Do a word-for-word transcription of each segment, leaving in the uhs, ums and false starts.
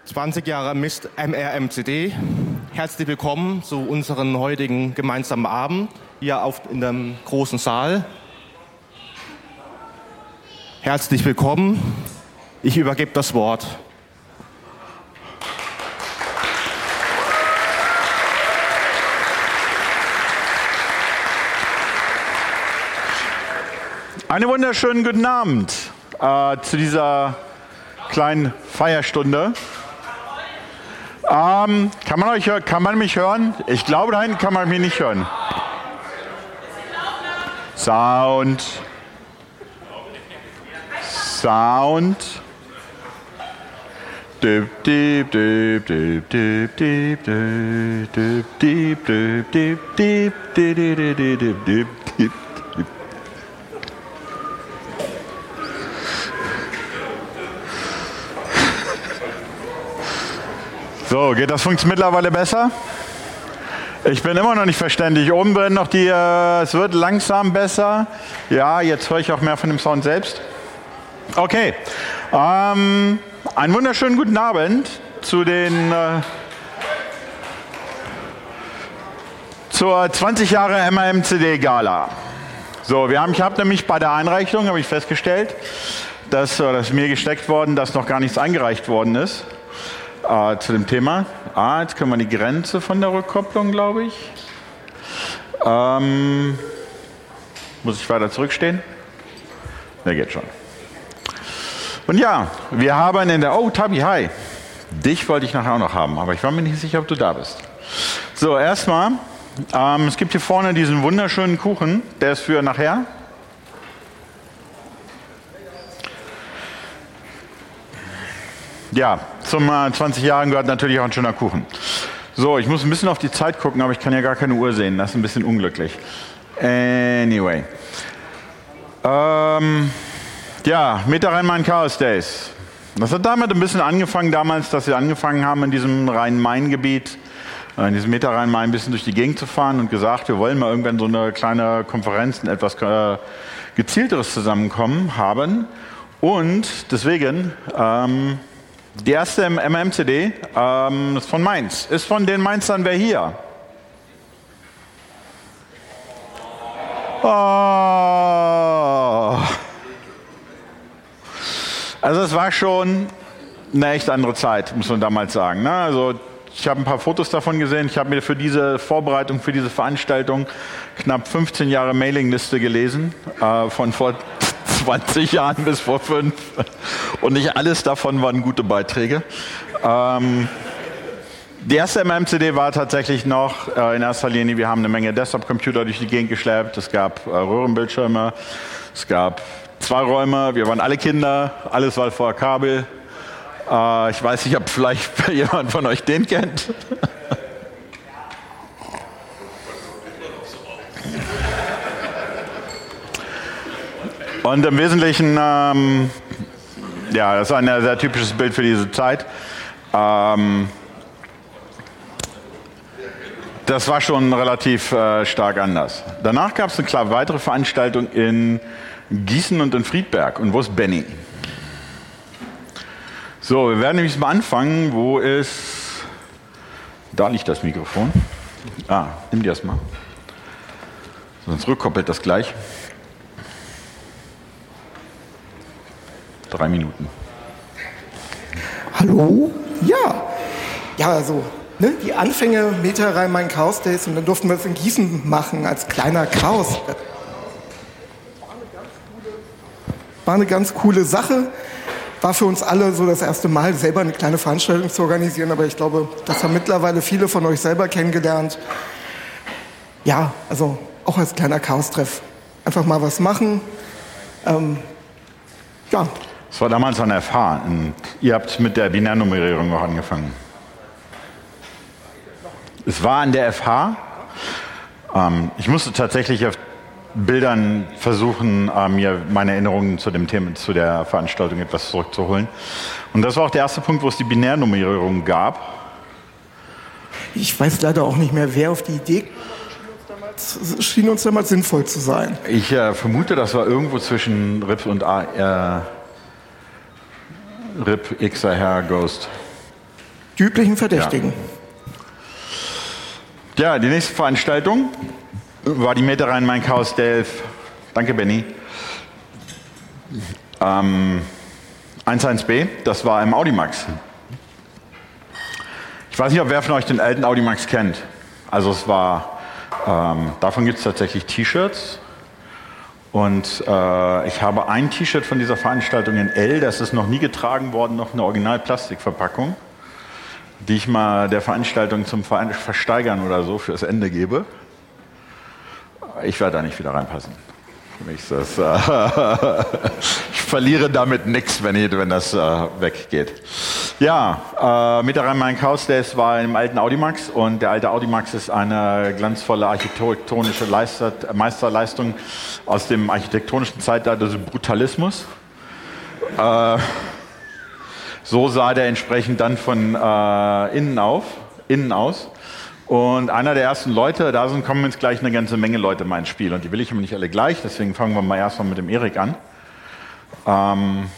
zwanzig Jahre Mist M R M C D. Herzlich willkommen zu unserem heutigen gemeinsamen Abend hier auf, in dem großen Saal. Herzlich willkommen. Ich übergebe das Wort. Einen wunderschönen guten Abend äh, zu dieser kleinen Feierstunde. Ähm, kann man euch, kann man mich hören? Ich glaube, da hinten kann man mich nicht hören. Sound. Sound. Dip, dip, dip, dip, dip, dip, dip, dip, dip, dip, dip, dip, dip, dip, dip, dip. So, geht das funktioniert mittlerweile besser? Ich bin immer noch nicht verständlich. Oben drin noch die, äh, es wird langsam besser. Ja, jetzt höre ich auch mehr von dem Sound selbst. Okay, ähm, einen wunderschönen guten Abend zu den, äh, zur zwanzig Jahre M R M C D Gala. So, wir haben, ich habe nämlich bei der Einreichung, habe ich festgestellt, dass, äh, dass mir gesteckt worden, dass noch gar nichts eingereicht worden ist. Äh, zu dem Thema. Ah, jetzt können wir die Grenze von der Rückkopplung, glaube ich. Ähm, muss ich weiter zurückstehen? Der geht schon. Und ja, wir haben in der... Oh, Tabi, hi. Dich wollte ich nachher auch noch haben, aber ich war mir nicht sicher, ob du da bist. So, erstmal, ähm, es gibt hier vorne diesen wunderschönen Kuchen, der ist für nachher. Ja, zum äh, zwanzig Jahren gehört natürlich auch ein schöner Kuchen. So, ich muss ein bisschen auf die Zeit gucken, aber ich kann ja gar keine Uhr sehen. Das ist ein bisschen unglücklich. Anyway. Ähm, ja, Meter Rhein-Main Chaos Days. Das hat damit ein bisschen angefangen damals, dass wir angefangen haben, in diesem Rhein-Main-Gebiet, in diesem Meter Rhein-Main ein bisschen durch die Gegend zu fahren und gesagt, wir wollen mal irgendwann so eine kleine Konferenz, ein etwas äh, gezielteres Zusammenkommen haben. Und deswegen... Ähm, Die erste M R M C D ähm, ist von Mainz. Ist von den Mainzern wer hier? Oh. Also es war schon eine echt andere Zeit, muss man damals sagen. Ne? Also ich habe ein paar Fotos davon gesehen. Ich habe mir für diese Vorbereitung, für diese Veranstaltung knapp fünfzehn Jahre Mailingliste gelesen, äh, von vor zwanzig Jahren bis vor fünf. Und nicht alles davon waren gute Beiträge. Ähm, die erste M R M C D war tatsächlich noch äh, in erster Linie, wir haben eine Menge Desktop-Computer durch die Gegend geschleppt. Es gab äh, Röhrenbildschirme, es gab zwei Räume, wir waren alle Kinder, alles war vor Kabel. Äh, ich weiß nicht, ob vielleicht jemand von euch den kennt. Und im Wesentlichen, ähm, ja, das ist ein sehr typisches Bild für diese Zeit. Ähm, das war schon relativ äh, stark anders. Danach gab es eine klar weitere Veranstaltung in Gießen und in Friedberg. Und wo ist Benny? So, wir werden nämlich mal anfangen. Wo ist... Da liegt das Mikrofon. Ah, nimm dir das mal. Sonst rückkoppelt das gleich. Drei Minuten. Hallo? Ja. Ja, also, ne, die Anfänge Meter Rhein-Main Chaos Days und dann durften wir es in Gießen machen als kleiner Chaos. War eine ganz coole Sache. War für uns alle so das erste Mal, selber eine kleine Veranstaltung zu organisieren, aber ich glaube, das haben mittlerweile viele von euch selber kennengelernt. Ja, also auch als kleiner Chaos-Treff. Einfach mal was machen. Ähm, ja. Es war damals an der F H und ihr habt mit der Binärnummerierung noch angefangen. Es war an der F H. Ähm, ich musste tatsächlich auf Bildern versuchen, äh, mir meine Erinnerungen zu dem Thema, zu der Veranstaltung etwas zurückzuholen. Und das war auch der erste Punkt, wo es die Binärnummerierung gab. Ich weiß leider auch nicht mehr, wer auf die Idee kam. Schien uns damals sinnvoll zu sein. Ich äh, vermute, das war irgendwo zwischen R I P und A, äh, R I P, X R, Ghost. die üblichen Verdächtigen. Ja, ja, die nächste Veranstaltung war die Meta Rhein-Main-Chaos Delph. Danke, Benny. Ähm, eins eins B, das war im Audimax. Ich weiß nicht, ob wer von euch den alten Audimax kennt. Also es war, ähm, davon gibt es tatsächlich T-Shirts. Und äh, ich habe ein T-Shirt von dieser Veranstaltung in L, das ist noch nie getragen worden, noch eine Original-Plastikverpackung, die ich mal der Veranstaltung zum Versteigern oder so fürs Ende gebe. Ich werde da nicht wieder reinpassen. Für mich ist das, äh, ich verliere damit nichts, wenn, wenn das äh, weggeht. Ja, äh, mit der Rhein-Main-Chaos Days war im alten Audimax und der alte Audimax ist eine glanzvolle architektonische Leister, Meisterleistung aus dem architektonischen Zeitalter des Brutalismus. Äh, so sah der entsprechend dann von äh, innen, auf, innen aus. Und einer der ersten Leute, da sind, kommen jetzt gleich eine ganze Menge Leute in mein Spiel. Und die will ich aber nicht alle gleich, deswegen fangen wir mal erstmal mit dem Erik an. Ähm,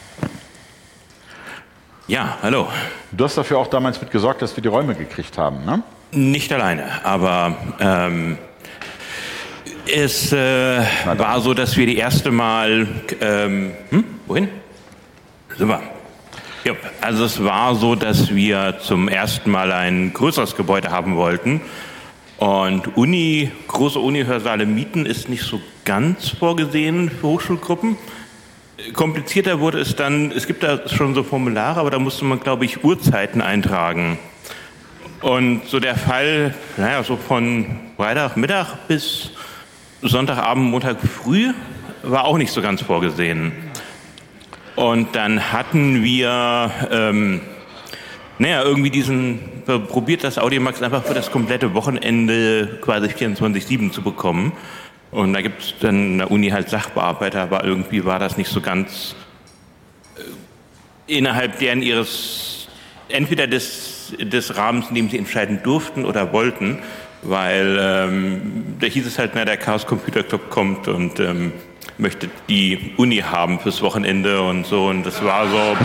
ja, hallo. Du hast dafür auch damals mit gesorgt, dass wir die Räume gekriegt haben, ne? Nicht alleine, aber ähm, es äh, war so, dass wir die erste Mal... Ähm, hm, wohin? Super. Ja, also es war so, dass wir zum ersten Mal ein größeres Gebäude haben wollten. Und Uni, große Uni-Hörsaale mieten ist nicht so ganz vorgesehen für Hochschulgruppen. Komplizierter wurde es dann, es gibt da schon so Formulare, aber da musste man, glaube ich, Uhrzeiten eintragen. Und so der Fall, naja, so von Freitagmittag bis Sonntagabend, Montag früh war auch nicht so ganz vorgesehen. Und dann hatten wir, ähm, naja, irgendwie diesen, probiert das Audimax einfach für das komplette Wochenende quasi vierundzwanzig sieben zu bekommen. Und da gibt es dann in der Uni halt Sachbearbeiter, aber irgendwie war das nicht so ganz äh, innerhalb deren ihres, entweder des, des Rahmens, in dem sie entscheiden durften oder wollten, weil ähm, da hieß es halt, na, der Chaos Computer Club kommt und ähm, möchte die Uni haben fürs Wochenende und so, und das war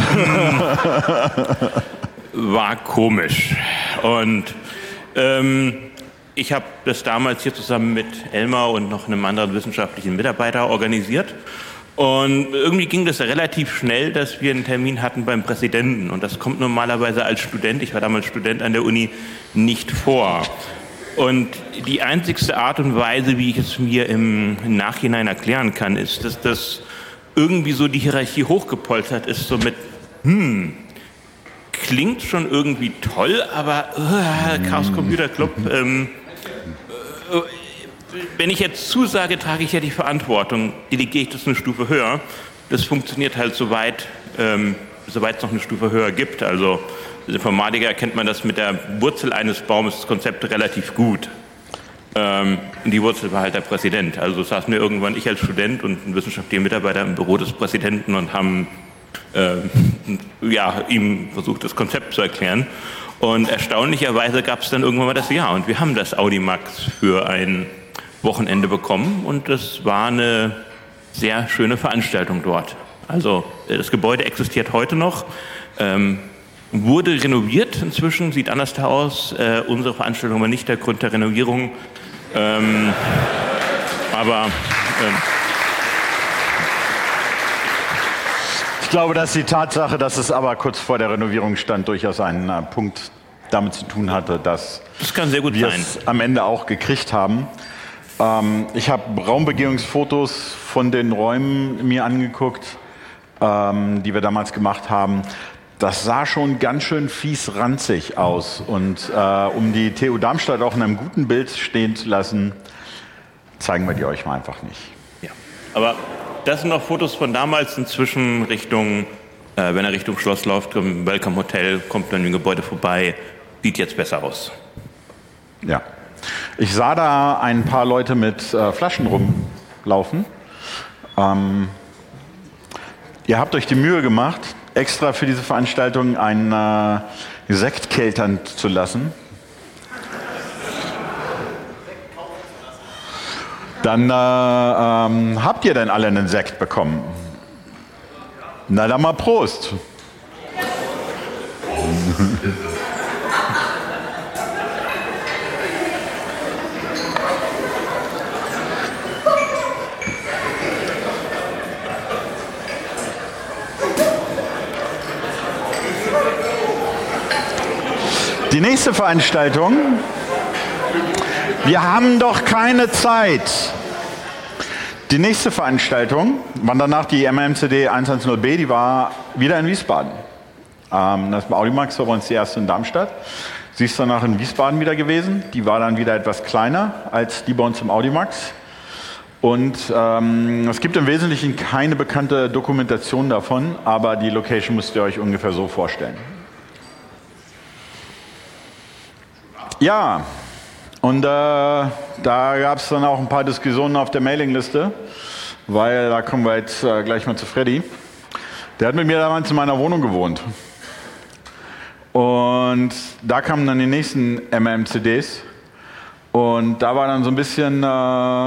so, war komisch. Und ähm, ich habe das damals hier zusammen mit Elmar und noch einem anderen wissenschaftlichen Mitarbeiter organisiert. Und irgendwie ging das relativ schnell, dass wir einen Termin hatten beim Präsidenten. Und das kommt normalerweise als Student, ich war damals Student an der Uni, nicht vor. Und die einzigste Art und Weise, wie ich es mir im Nachhinein erklären kann, ist, dass das irgendwie so die Hierarchie hochgepolstert ist, so mit, hm, klingt schon irgendwie toll, aber uh, Chaos Computer Club, ähm, äh, wenn ich jetzt zusage, trage ich ja die Verantwortung, delegiere ich das eine Stufe höher. Das funktioniert halt soweit, ähm, soweit es noch eine Stufe höher gibt. Also als Informatiker kennt man das mit der Wurzel eines Baumes, das Konzept relativ gut. Ähm, und die Wurzel war halt der Präsident. Also saßen wir irgendwann, ich als Student und ein wissenschaftlicher Mitarbeiter im Büro des Präsidenten und haben äh, ja, ihm versucht, das Konzept zu erklären. Und erstaunlicherweise gab es dann irgendwann mal das Ja. Und wir haben das Audimax für ein Wochenende bekommen. Und das war eine sehr schöne Veranstaltung dort. Also das Gebäude existiert heute noch. Ähm, Wurde renoviert inzwischen, sieht anders da aus. Äh, unsere Veranstaltung war nicht der Grund der Renovierung. Ähm, aber ähm, ich glaube, dass die Tatsache, dass es aber kurz vor der Renovierung stand, durchaus einen äh, Punkt damit zu tun hatte, dass das kann sehr gut wir sein. es am Ende auch gekriegt haben. Ähm, ich habe Raumbegehungsfotos von den Räumen mir angeguckt, ähm, die wir damals gemacht haben. Das sah schon ganz schön fies ranzig aus. Und äh, um die T U Darmstadt auch in einem guten Bild stehen zu lassen, zeigen wir die euch mal einfach nicht. Ja, aber das sind noch Fotos von damals. Inzwischen Richtung, äh, wenn er Richtung Schloss läuft, im Welcome Hotel, kommt dann im Gebäude vorbei. Sieht jetzt besser aus. Ja. Ich sah da ein paar Leute mit äh, Flaschen rumlaufen. Ähm, ihr habt euch die Mühe gemacht, extra für diese Veranstaltung einen äh, Sekt keltern zu lassen. Dann äh, ähm, habt ihr denn alle einen Sekt bekommen? Na dann mal Prost. Die nächste Veranstaltung. Wir haben doch keine Zeit. Die nächste Veranstaltung war danach die M M C D hundertzehn B, die war wieder in Wiesbaden. Ähm, das war Audimax, war bei uns die erste in Darmstadt. Sie ist danach in Wiesbaden wieder gewesen. Die war dann wieder etwas kleiner als die bei uns im Audimax. Und ähm, es gibt im Wesentlichen keine bekannte Dokumentation davon, aber die Location müsst ihr euch ungefähr so vorstellen. Ja, und äh, da gab es dann auch ein paar Diskussionen auf der Mailingliste, weil da kommen wir jetzt äh, gleich mal zu Freddy. Der hat mit mir damals in meiner Wohnung gewohnt. Und da kamen dann die nächsten M M C Ds. Und da war dann so ein bisschen, äh,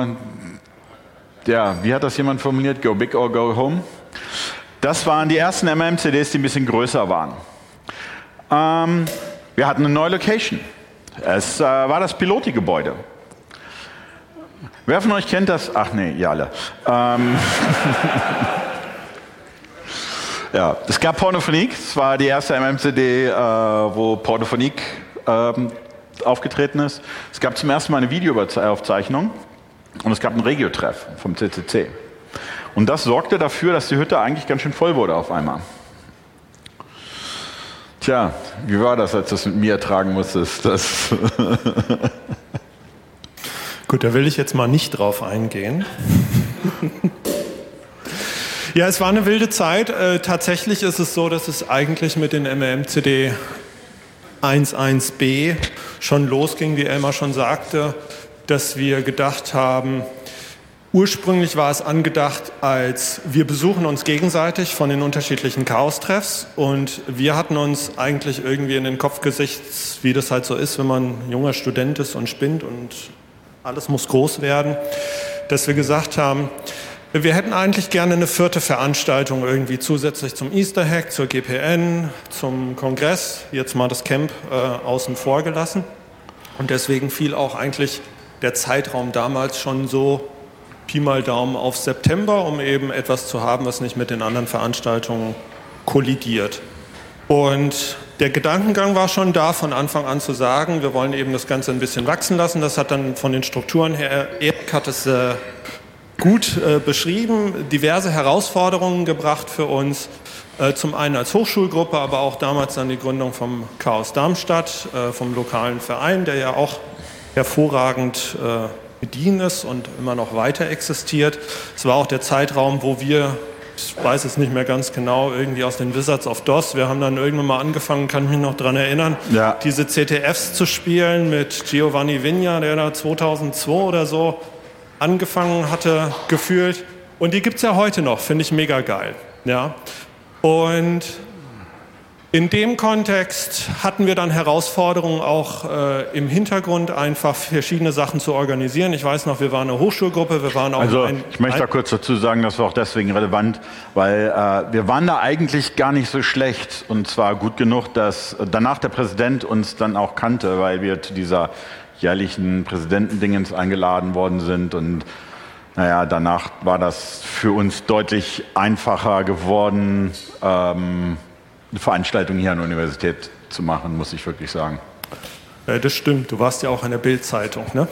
ja, wie hat das jemand formuliert? Go big or go home. Das waren die ersten M M C Ds, die ein bisschen größer waren. Ähm, wir hatten eine neue Location. Es äh, war das Piloti-Gebäude. Wer von euch kennt das? Ach nee, ihr alle. Ähm ja, es gab Pornophonique. Es war die erste M M C D, äh, wo Pornophonique ähm, aufgetreten ist. Es gab zum ersten Mal eine Videoaufzeichnung und es gab einen Regio-Treff vom C C C. Und das sorgte dafür, dass die Hütte eigentlich ganz schön voll wurde auf einmal. Tja, wie war das, als du es mit mir ertragen musstest? Das Gut, da will ich jetzt mal nicht drauf eingehen. Ja, es war eine wilde Zeit. Äh, tatsächlich ist es so, dass es eigentlich mit den M M C D elften B schon losging, wie Elmar schon sagte, dass wir gedacht haben, ursprünglich war es angedacht als wir besuchen uns gegenseitig von den unterschiedlichen Chaos-Treffs und wir hatten uns eigentlich irgendwie in den Kopf gesetzt, wie das halt so ist, wenn man junger Student ist und spinnt und alles muss groß werden, dass wir gesagt haben, wir hätten eigentlich gerne eine vierte Veranstaltung irgendwie zusätzlich zum Easter Hack, zur G P N, zum Kongress, jetzt mal das Camp äh, außen vor gelassen. Und deswegen fiel auch eigentlich der Zeitraum damals schon so Pi mal Daumen auf September, um eben etwas zu haben, was nicht mit den anderen Veranstaltungen kollidiert. Und der Gedankengang war schon da, von Anfang an zu sagen, wir wollen eben das Ganze ein bisschen wachsen lassen. Das hat dann von den Strukturen her, Erik hat es äh, gut äh, beschrieben, diverse Herausforderungen gebracht für uns. Äh, zum einen als Hochschulgruppe, aber auch damals dann die Gründung vom Chaos Darmstadt, äh, vom lokalen Verein, der ja auch hervorragend äh, bedient ist und immer noch weiter existiert. Es war auch der Zeitraum, wo wir, ich weiß es nicht mehr ganz genau, irgendwie aus den Wizards of DOS, wir haben dann irgendwann mal angefangen, kann mich noch daran erinnern, ja. diese C T Fs zu spielen mit Giovanni Vigna, der da zweitausendzwei oder so angefangen hatte, gefühlt. Und die gibt es ja heute noch, finde ich mega geil. Ja? Und in dem Kontext hatten wir dann Herausforderungen auch äh, im Hintergrund einfach verschiedene Sachen zu organisieren. Ich weiß noch, wir waren eine Hochschulgruppe, wir waren auch Also ein, ich möchte da kurz dazu sagen, das war auch deswegen relevant, weil äh, wir waren da eigentlich gar nicht so schlecht und zwar gut genug, dass danach der Präsident uns dann auch kannte, weil wir zu dieser jährlichen Präsidentendingens eingeladen worden sind und naja, danach war das für uns deutlich einfacher geworden, ähm, eine Veranstaltung hier an der Universität zu machen, muss ich wirklich sagen. Ja, das stimmt. Du warst ja auch in der Bild-Zeitung, ne?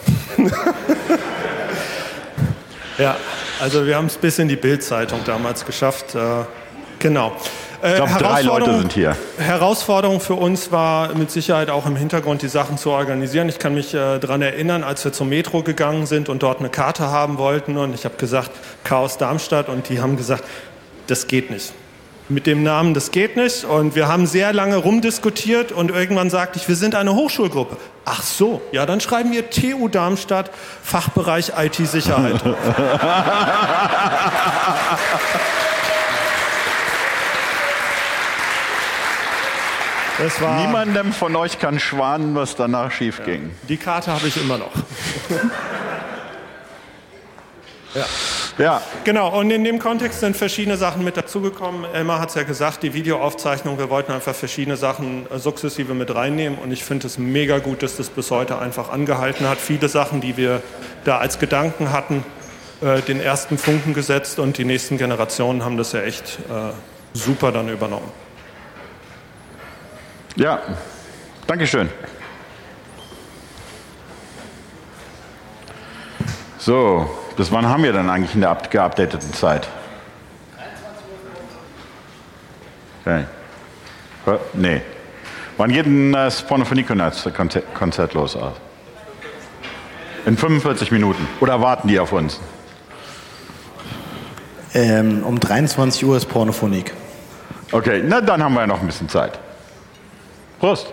Ja, also wir haben es bis in die Bild-Zeitung damals geschafft. Äh, genau. Äh, ich glaube, drei Leute sind hier. Herausforderung für uns war mit Sicherheit auch im Hintergrund die Sachen zu organisieren. Ich kann mich äh, daran erinnern, als wir zur Metro gegangen sind und dort eine Karte haben wollten und ich habe gesagt, Chaos Darmstadt und die haben gesagt, das geht nicht. Mit dem Namen, das geht nicht. Und wir haben sehr lange rumdiskutiert und irgendwann sagte ich, wir sind eine Hochschulgruppe. Ach so, ja, dann schreiben wir T U Darmstadt, Fachbereich I T-Sicherheit. Das war Niemandem von euch kann schwanen, was danach schief ging. Ja, die Karte habe ich immer noch. Ja. Ja. Genau, und in dem Kontext sind verschiedene Sachen mit dazugekommen. Elmar hat es ja gesagt, die Videoaufzeichnung, wir wollten einfach verschiedene Sachen sukzessive mit reinnehmen und ich finde es mega gut, dass das bis heute einfach angehalten hat. Viele Sachen, die wir da als Gedanken hatten, äh, den ersten Funken gesetzt und die nächsten Generationen haben das ja echt äh, super dann übernommen. Ja, Dankeschön. So, bis wann haben wir dann eigentlich in der geupdateten Zeit? Okay. Nee. Wann geht denn das Pornophonie-Konzert los? In fünfundvierzig Minuten. Oder warten die auf uns? Ähm, um dreiundzwanzig Uhr ist Pornophonik. Okay, na dann haben wir ja noch ein bisschen Zeit. Prost.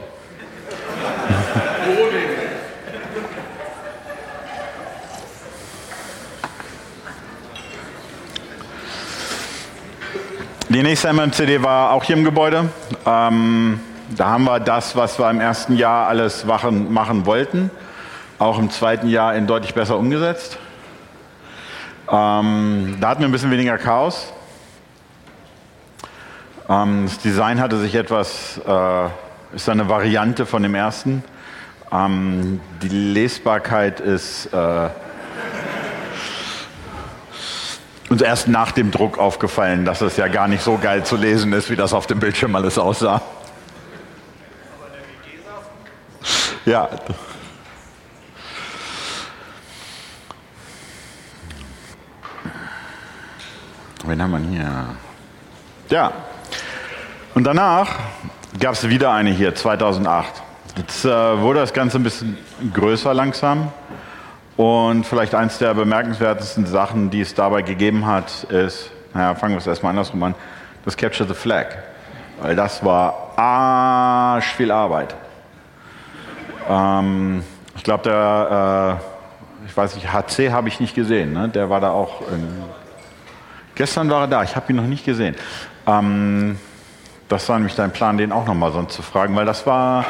Die nächste M M C D war auch hier im Gebäude. Ähm, da haben wir das, was wir im ersten Jahr alles machen, machen wollten, auch im zweiten Jahr in deutlich besser umgesetzt. Ähm, da hatten wir ein bisschen weniger Chaos. Ähm, das Design hatte sich etwas, äh, ist eine Variante von dem ersten. Ähm, die Lesbarkeit ist äh, uns erst nach dem Druck aufgefallen, dass es ja gar nicht so geil zu lesen ist, wie das auf dem Bildschirm alles aussah. Ja. Wen haben wir hier? Ja. Und danach gab es wieder eine hier, zweitausendacht. Jetzt äh, wurde das Ganze ein bisschen größer langsam. Und vielleicht eins der bemerkenswertesten Sachen, die es dabei gegeben hat, ist, naja, fangen wir es erstmal andersrum an, das Capture the Flag. Weil das war arsch viel Arbeit. Ähm, ich glaube, der, äh, ich weiß nicht, H C habe ich nicht gesehen, ne? Der war da auch, in, gestern war er da, ich habe ihn noch nicht gesehen. Ähm, das war nämlich dein Plan, den auch nochmal sonst zu fragen, weil das war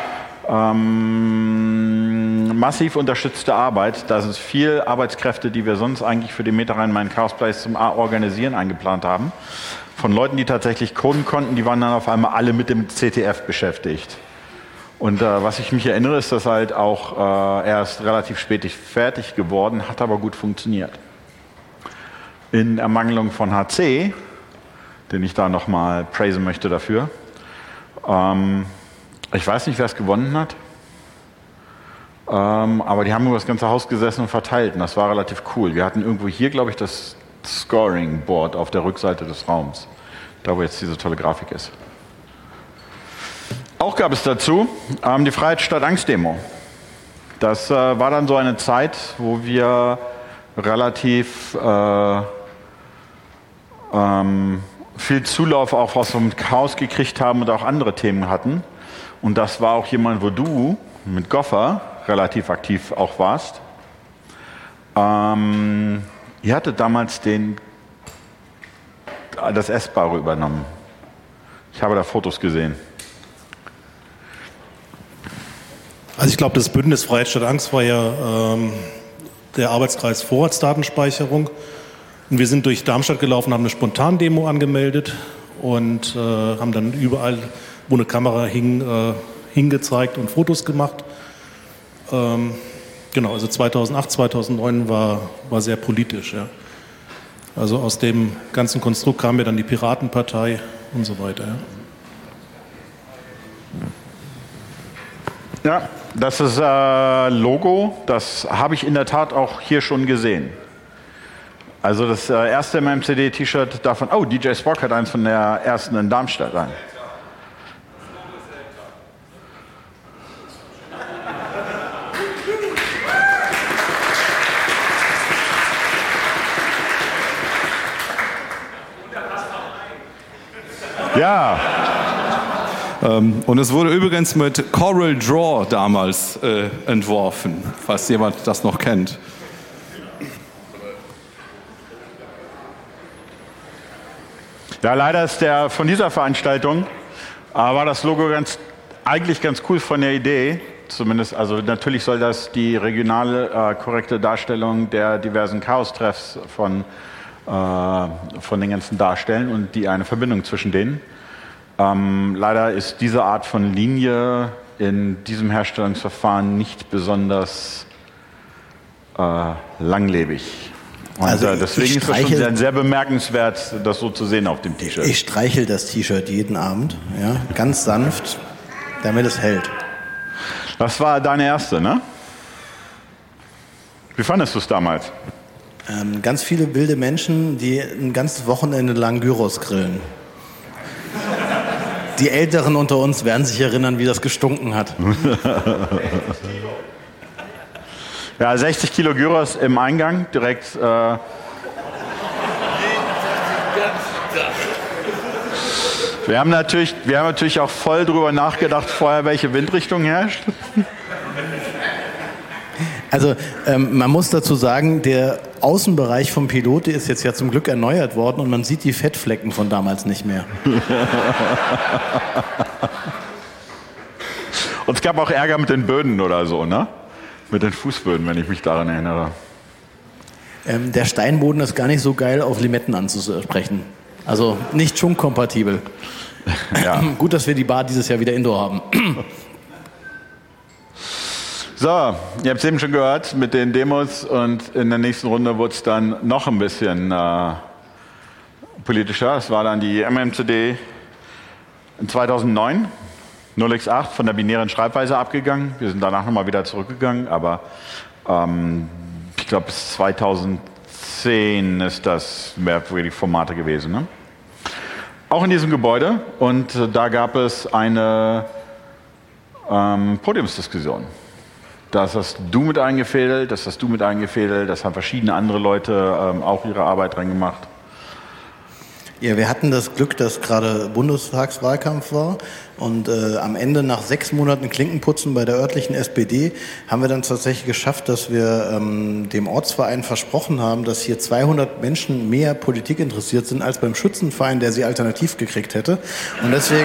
ähm, massiv unterstützte Arbeit. Da sind viel Arbeitskräfte, die wir sonst eigentlich für den Meta Rhein-Main Chaos Place zum Organisieren eingeplant haben. Von Leuten, die tatsächlich coden konnten, die waren dann auf einmal alle mit dem C T F beschäftigt. Und äh, was ich mich erinnere, ist das halt auch äh, erst relativ spät fertig geworden, hat aber gut funktioniert. In Ermangelung von H C, den ich da nochmal praisen möchte dafür, ähm, ich weiß nicht, wer es gewonnen hat, ähm, aber die haben über das ganze Haus gesessen und verteilt und das war relativ cool. Wir hatten irgendwo hier, glaube ich, das Scoring-Board auf der Rückseite des Raums, da wo jetzt diese tolle Grafik ist. Auch gab es dazu ähm, die Freiheit statt Angst-Demo. Das äh, war dann so eine Zeit, wo wir relativ äh, ähm, viel Zulauf auch aus dem Chaos gekriegt haben und auch andere Themen hatten. Und das war auch jemand, wo du mit Goffer relativ aktiv auch warst. Ähm, ihr hattet damals den, das Essbare übernommen. Ich habe da Fotos gesehen. Also ich glaube, das Bündnis Freiheit statt Angst war ja ähm, der Arbeitskreis Vorratsdatenspeicherung. Und wir sind durch Darmstadt gelaufen, haben eine Spontandemo angemeldet und äh, haben dann überall, wo eine Kamera hing, äh, hingezeigt und Fotos gemacht. Ähm, genau, also zweitausendacht, zweitausendneun war, war sehr politisch. Ja. Also aus dem ganzen Konstrukt kam ja dann die Piratenpartei und so weiter. Ja, ja, das ist äh, Logo, das habe ich in der Tat auch hier schon gesehen. Also das äh, erste M M C D-T-Shirt davon, oh, D J Spock hat eins von der ersten in Darmstadt rein. Ja. Ähm, und es wurde übrigens mit Coral Draw damals äh, entworfen, falls jemand das noch kennt. Ja, leider ist der von dieser Veranstaltung, äh, war das Logo ganz, eigentlich ganz cool von der Idee. Zumindest, also natürlich soll das die regionale, äh, korrekte Darstellung der diversen Chaos-Treffs von, äh, von den ganzen darstellen und die eine Verbindung zwischen denen. Ähm, leider ist diese Art von Linie in diesem Herstellungsverfahren nicht besonders äh, langlebig. Und also äh, deswegen ist es schon sehr, sehr bemerkenswert, das so zu sehen auf dem T-Shirt. Ich streichel das T-Shirt jeden Abend, ja, ganz sanft, damit es hält. Das war deine erste, ne? Wie fandest du es damals? Ähm, ganz viele wilde Menschen, die ein ganzes Wochenende lang Gyros grillen. Die Älteren unter uns werden sich erinnern, wie das gestunken hat. Ja, sechzig Kilo Gyros im Eingang, direkt. Äh wir haben natürlich, wir haben natürlich auch voll drüber nachgedacht, vorher, welche Windrichtung herrscht. Also ähm, man muss dazu sagen, der Außenbereich vom Pilot ist jetzt ja zum Glück erneuert worden und man sieht die Fettflecken von damals nicht mehr. Und es gab auch Ärger mit den Böden oder so, ne? Mit den Fußböden, wenn ich mich daran erinnere. Ähm, der Steinboden ist gar nicht so geil auf Limetten anzusprechen. Also nicht schwungkompatibel. Ja. Gut, dass wir die Bar dieses Jahr wieder Indoor haben. So, ihr habt es eben schon gehört mit den Demos und in der nächsten Runde wurde es dann noch ein bisschen äh, politischer. Es war dann die M M C D in zweitausendneun, null x acht von der binären Schreibweise abgegangen. Wir sind danach nochmal wieder zurückgegangen, aber ähm, ich glaube bis zweitausendzehn ist das merkwürdige Formate gewesen. Ne? Auch in diesem Gebäude und äh, da gab es eine ähm, Podiumsdiskussion. Das hast du mit eingefädelt, das hast du mit eingefädelt, das haben verschiedene andere Leute ähm, auch ihre Arbeit dran gemacht. Ja, wir hatten das Glück, dass gerade Bundestagswahlkampf war und äh, am Ende nach sechs Monaten Klinkenputzen bei der örtlichen S P D haben wir dann tatsächlich geschafft, dass wir ähm, dem Ortsverein versprochen haben, dass hier zweihundert Menschen mehr Politik interessiert sind als beim Schützenverein, der sie alternativ gekriegt hätte. Und deswegen...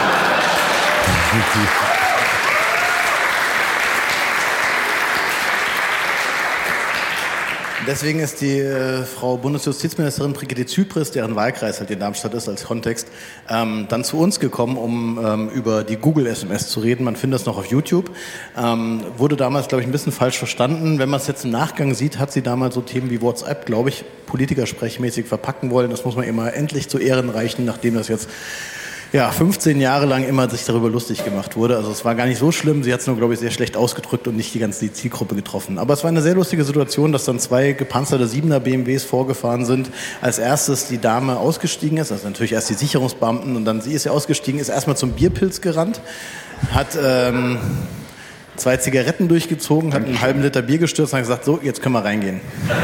Deswegen ist die äh, Frau Bundesjustizministerin Brigitte Zypris, deren Wahlkreis halt in Darmstadt ist als Kontext, ähm, dann zu uns gekommen, um ähm, über die Google-S M S zu reden. Man findet das noch auf YouTube. Ähm, wurde damals, glaube ich, ein bisschen falsch verstanden. Wenn man es jetzt im Nachgang sieht, hat sie damals so Themen wie WhatsApp, glaube ich, politikersprechmäßig verpacken wollen. Das muss man immer endlich zu Ehren reichen, nachdem das jetzt ja, fünfzehn Jahre lang immer sich darüber lustig gemacht wurde. Also es war gar nicht so schlimm. Sie hat es nur, glaube ich, sehr schlecht ausgedrückt und nicht die ganze Zielgruppe getroffen. Aber es war eine sehr lustige Situation, dass dann zwei gepanzerte Siebener B M Ws vorgefahren sind. Als erstes die Dame ausgestiegen ist, also natürlich erst die Sicherungsbeamten und dann sie ist ja ausgestiegen, ist erstmal zum Bierpilz gerannt, hat ähm, zwei Zigaretten durchgezogen, hat einen halben Liter Bier gestürzt und hat gesagt, so, jetzt können wir reingehen.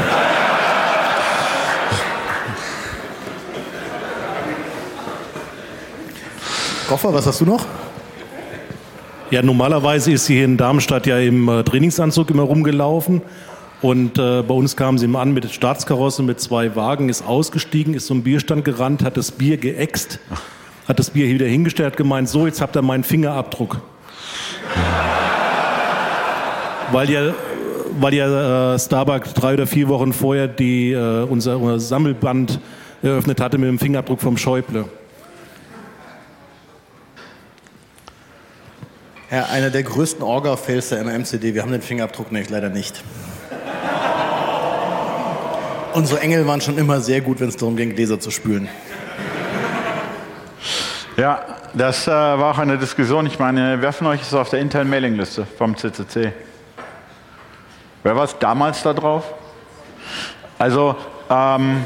Koffer, was hast du noch? Ja, normalerweise ist sie hier in Darmstadt ja im äh, Trainingsanzug immer rumgelaufen. Und äh, bei uns kam sie immer an mit Staatskarosse, mit zwei Wagen, ist ausgestiegen, ist zum Bierstand gerannt, hat das Bier geäxt, hat das Bier wieder hingestellt, hat gemeint, so, jetzt habt ihr meinen Fingerabdruck. Weil ja, weil ja äh, Starbucks drei oder vier Wochen vorher die, äh, unser, unser Sammelband eröffnet hatte mit dem Fingerabdruck vom Schäuble. Ja, einer der größten Orga-Fails der M M C D. Wir haben den Fingerabdruck nämlich leider nicht. Unsere Engel waren schon immer sehr gut, wenn es darum ging, Gläser zu spülen. Ja, das äh, war auch eine Diskussion. Ich meine, wer von euch ist auf der internen Mailingliste vom C C C? Wer war es damals da drauf? Also, ähm...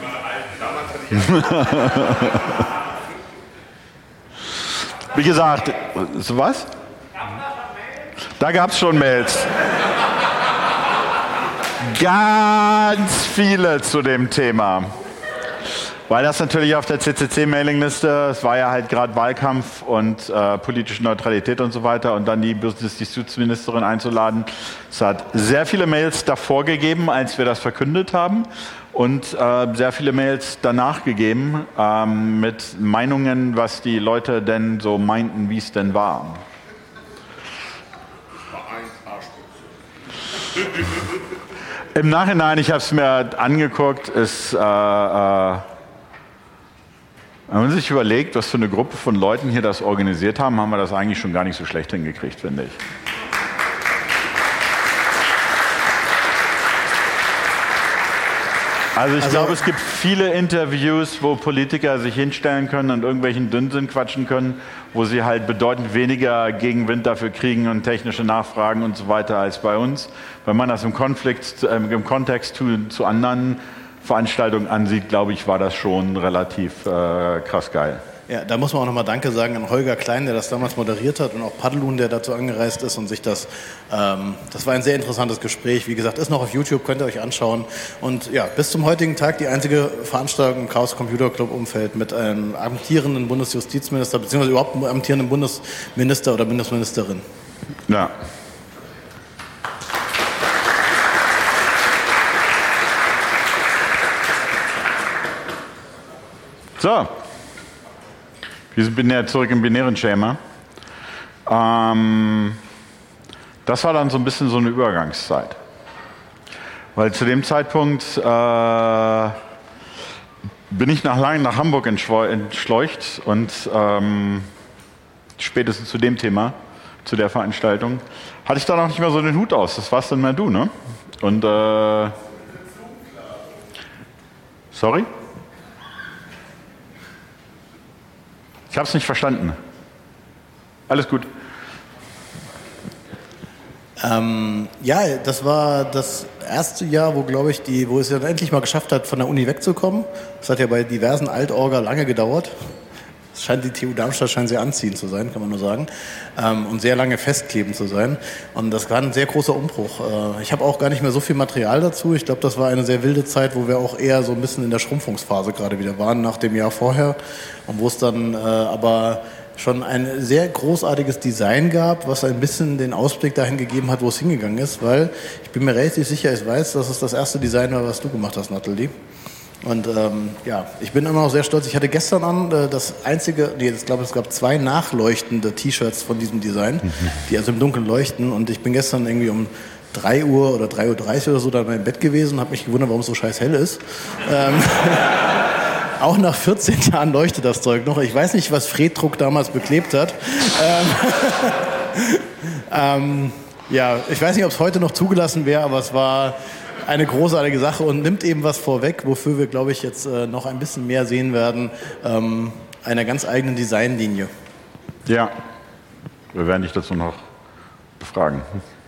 wie gesagt, so was? Da gab es schon Mails. Ganz viele zu dem Thema. Weil das natürlich auf der C C C-Mailingliste, es war ja halt gerade Wahlkampf und äh, politische Neutralität und so weiter und dann die Bundesjustizministerin einzuladen. Es hat sehr viele Mails davor gegeben, als wir das verkündet haben und äh, sehr viele Mails danach gegeben ähm, mit Meinungen, was die Leute denn so meinten, wie es denn war. Im Nachhinein, ich habe es mir angeguckt, ist, äh, äh, wenn man sich überlegt, was für eine Gruppe von Leuten hier das organisiert haben, haben wir das eigentlich schon gar nicht so schlecht hingekriegt, finde ich. Also ich Also- glaube, es gibt viele Interviews, wo Politiker sich hinstellen können und irgendwelchen Dünnsinn quatschen können, wo sie halt bedeutend weniger Gegenwind dafür kriegen und technische Nachfragen und so weiter als bei uns. Wenn man das im Konflikt, äh, im Kontext zu, zu anderen Veranstaltungen ansieht, glaube ich, war das schon relativ äh, krass geil. Ja, da muss man auch nochmal Danke sagen an Holger Klein, der das damals moderiert hat, und auch Paddelun, der dazu angereist ist und sich das, ähm, das war ein sehr interessantes Gespräch. Wie gesagt, ist noch auf YouTube, könnt ihr euch anschauen. Und ja, bis zum heutigen Tag die einzige Veranstaltung im Chaos Computer Club Umfeld mit einem amtierenden Bundesjustizminister, beziehungsweise überhaupt einem amtierenden Bundesminister oder Bundesministerin. Ja. So. Wir sind binär, zurück im binären Schema. Ähm, das war dann so ein bisschen so eine Übergangszeit. Weil zu dem Zeitpunkt äh, bin ich nach lang nach Hamburg entschleucht und ähm, spätestens zu dem Thema, zu der Veranstaltung, hatte ich da noch nicht mehr so den Hut aus. Das warst dann mal du, ne? Und äh, sorry? Ich habe es nicht verstanden. Alles gut. Ähm, ja, das war das erste Jahr, wo, glaube ich, die, wo es ja endlich mal geschafft hat, von der Uni wegzukommen. Das hat ja bei diversen Altorga lange gedauert. Es scheint, die T U Darmstadt scheint sehr anziehend zu sein, kann man nur sagen. Ähm, und sehr lange festklebend zu sein. Und das war ein sehr großer Umbruch. Äh, ich habe auch gar nicht mehr so viel Material dazu. Ich glaube, das war eine sehr wilde Zeit, wo wir auch eher so ein bisschen in der Schrumpfungsphase gerade wieder waren, nach dem Jahr vorher. Und wo es dann äh, aber schon ein sehr großartiges Design gab, was ein bisschen den Ausblick dahin gegeben hat, wo es hingegangen ist. Weil ich bin mir relativ sicher, ich weiß, dass es das erste Design war, was du gemacht hast, Nathalie. Und ähm, ja, ich bin immer noch sehr stolz. Ich hatte gestern an äh, das einzige, nee, ich glaube, es gab zwei nachleuchtende T-Shirts von diesem Design, die also im Dunkeln leuchten. Und ich bin gestern irgendwie um drei Uhr oder drei Uhr dreißig oder so da in meinem Bett gewesen und habe mich gewundert, warum es so scheiß hell ist. Ähm, auch nach vierzehn Jahren leuchtet das Zeug noch. Ich weiß nicht, was Fred Druck damals beklebt hat. Ähm, ähm, ja, ich weiß nicht, ob es heute noch zugelassen wäre, aber es war eine großartige Sache und nimmt eben was vorweg, wofür wir, glaube ich, jetzt äh, noch ein bisschen mehr sehen werden, ähm, einer ganz eigenen Designlinie. Ja, wir werden dich dazu noch befragen.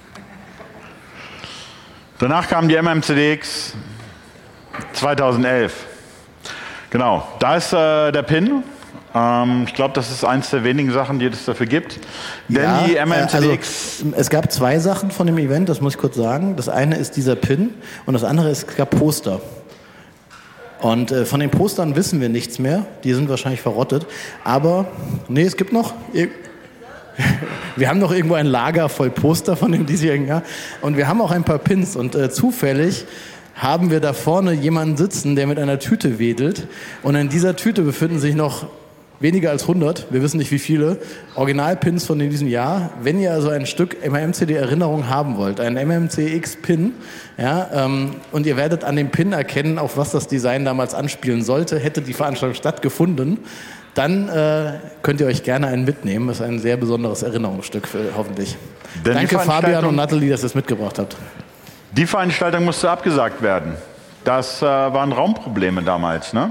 Danach kam die M M C D X zweitausendelf. Genau, da ist äh, der Pin. Ähm, ich glaube, das ist eins der wenigen Sachen, die es dafür gibt. Denn Ja, die M M C D X... Also, es gab zwei Sachen von dem Event, das muss ich kurz sagen. Das eine ist dieser Pin und das andere ist, es gab Poster. Und äh, von den Postern wissen wir nichts mehr. Die sind wahrscheinlich verrottet. Aber, nee, es gibt noch... Wir haben noch irgendwo ein Lager voll Poster von dem diesjährigen Jahr. Und wir haben auch ein paar Pins. Und äh, zufällig haben wir da vorne jemanden sitzen, der mit einer Tüte wedelt. Und in dieser Tüte befinden sich noch weniger als hundert, wir wissen nicht wie viele, Originalpins von diesem Jahr. Wenn ihr also ein Stück M M C D-Erinnerung haben wollt, einen M M C X-Pin, ja, ähm, und ihr werdet an dem Pin erkennen, auf was das Design damals anspielen sollte, hätte die Veranstaltung stattgefunden, dann äh, könnt ihr euch gerne einen mitnehmen. Das ist ein sehr besonderes Erinnerungsstück, für, hoffentlich. Denn Danke Fabian und Nathalie, dass ihr es mitgebracht habt. Die Veranstaltung musste abgesagt werden. Das äh, waren Raumprobleme damals, ne?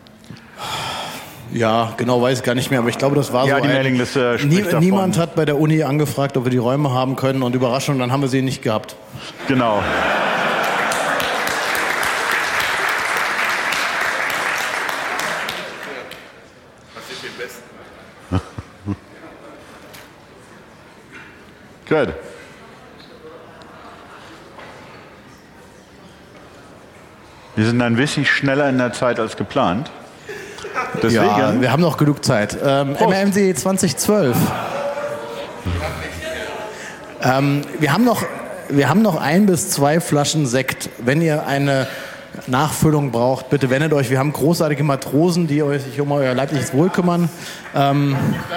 Ja, genau weiß ich gar nicht mehr, aber ich glaube, das war ja, so die ein... Mailingliste spricht Nie, davon. Niemand hat bei der Uni angefragt, ob wir die Räume haben können und Überraschung, dann haben wir sie nicht gehabt. Genau. Gut. Wir sind ein bisschen schneller in der Zeit als geplant. Deswegen. Ja, wir haben noch genug Zeit. Ähm, M M C zwanzig zwölf. Ähm, wir, haben noch, wir haben noch ein bis zwei Flaschen Sekt. Wenn ihr eine Nachfüllung braucht, bitte wendet euch. Wir haben großartige Matrosen, die euch sich um euer leibliches Wohl kümmern. Ähm,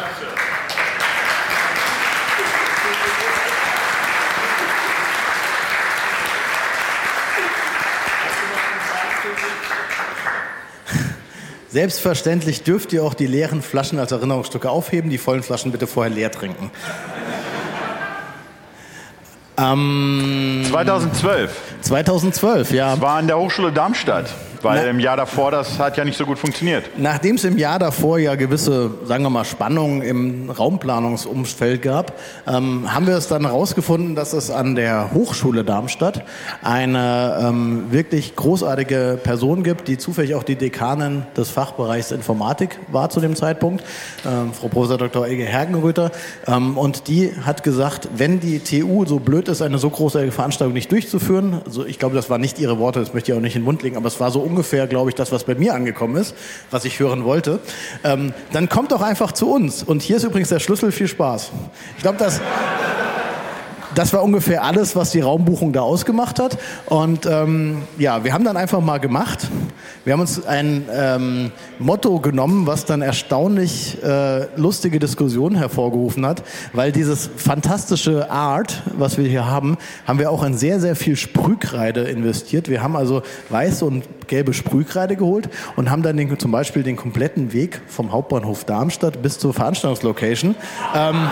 Selbstverständlich dürft ihr auch die leeren Flaschen als Erinnerungsstücke aufheben, die vollen Flaschen bitte vorher leer trinken. Ähm, zweitausendzwölf. zweitausendzwölf, ja. Das war an der Hochschule Darmstadt. Weil Na, im Jahr davor, das hat ja nicht so gut funktioniert. Nachdem es im Jahr davor ja gewisse, sagen wir mal, Spannungen im Raumplanungsumfeld gab, ähm, haben wir es dann herausgefunden, dass es an der Hochschule Darmstadt eine ähm, wirklich großartige Person gibt, die zufällig auch die Dekanin des Fachbereichs Informatik war zu dem Zeitpunkt, ähm, Frau Professor Doktor Elke Hergenröther. Ähm, und die hat gesagt, wenn die T U so blöd ist, eine so großartige Veranstaltung nicht durchzuführen, also ich glaube, das waren nicht ihre Worte, das möchte ich auch nicht in den Mund legen, aber es war so ungefähr, glaube ich, das, was bei mir angekommen ist, was ich hören wollte, ähm, dann kommt doch einfach zu uns. Und hier ist übrigens der Schlüssel, viel Spaß. Ich glaube, das, das war ungefähr alles, was die Raumbuchung da ausgemacht hat. Und ähm, ja, wir haben dann einfach mal gemacht. Wir haben uns ein ähm, Motto genommen, was dann erstaunlich äh, lustige Diskussionen hervorgerufen hat, weil dieses fantastische Art, was wir hier haben, haben wir auch in sehr, sehr viel Sprühkreide investiert. Wir haben also weiße und gelbe Sprühkreide geholt und haben dann den, zum Beispiel den kompletten Weg vom Hauptbahnhof Darmstadt bis zur Veranstaltungslocation ähm,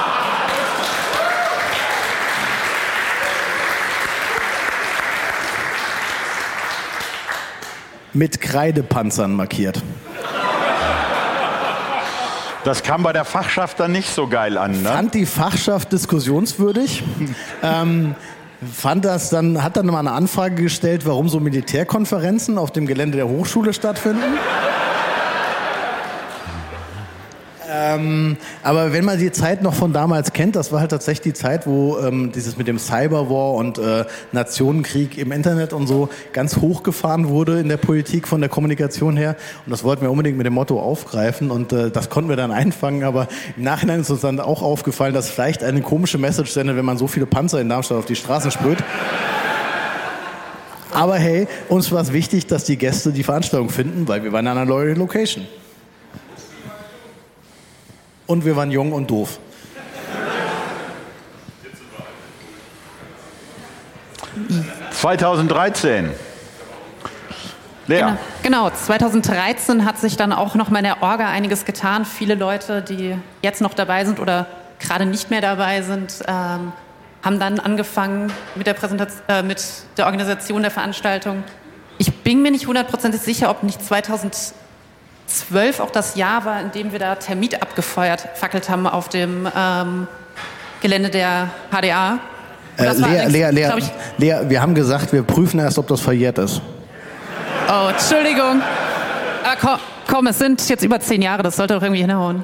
mit Kreidepanzern markiert. Das kam bei der Fachschaft dann nicht so geil an, ne? Fand die Fachschaft diskussionswürdig. ähm, fand das dann, hat dann mal eine Anfrage gestellt, warum so Militärkonferenzen auf dem Gelände der Hochschule stattfinden. Ähm, aber wenn man die Zeit noch von damals kennt, das war halt tatsächlich die Zeit, wo ähm, dieses mit dem Cyberwar und äh, Nationenkrieg im Internet und so ganz hochgefahren wurde in der Politik von der Kommunikation her. Und das wollten wir unbedingt mit dem Motto aufgreifen und äh, das konnten wir dann einfangen. Aber im Nachhinein ist uns dann auch aufgefallen, dass vielleicht eine komische Message sendet, wenn man so viele Panzer in Darmstadt auf die Straßen sprüht. Aber hey, uns war es wichtig, dass die Gäste die Veranstaltung finden, weil wir waren an einer neuen Location. Und wir waren jung und doof. zweitausenddreizehn. Lea. Genau, genau, zweitausenddreizehn hat sich dann auch noch mal in der Orga einiges getan. Viele Leute, die jetzt noch dabei sind oder gerade nicht mehr dabei sind, ähm, haben dann angefangen mit der, Präsentation, äh, mit der Organisation der Veranstaltung. Ich bin mir nicht hundertprozentig sicher, ob nicht zweitausendzwölf auch das Jahr war, in dem wir da Termit abgefeuert, fackelt haben auf dem ähm, Gelände der H D A. Äh, Lea, Lea, Lea, ich, Lea, wir haben gesagt, wir prüfen erst, ob das verjährt ist. Oh, Entschuldigung. Aber komm, komm, es sind jetzt über zehn Jahre, das sollte doch irgendwie hinhauen.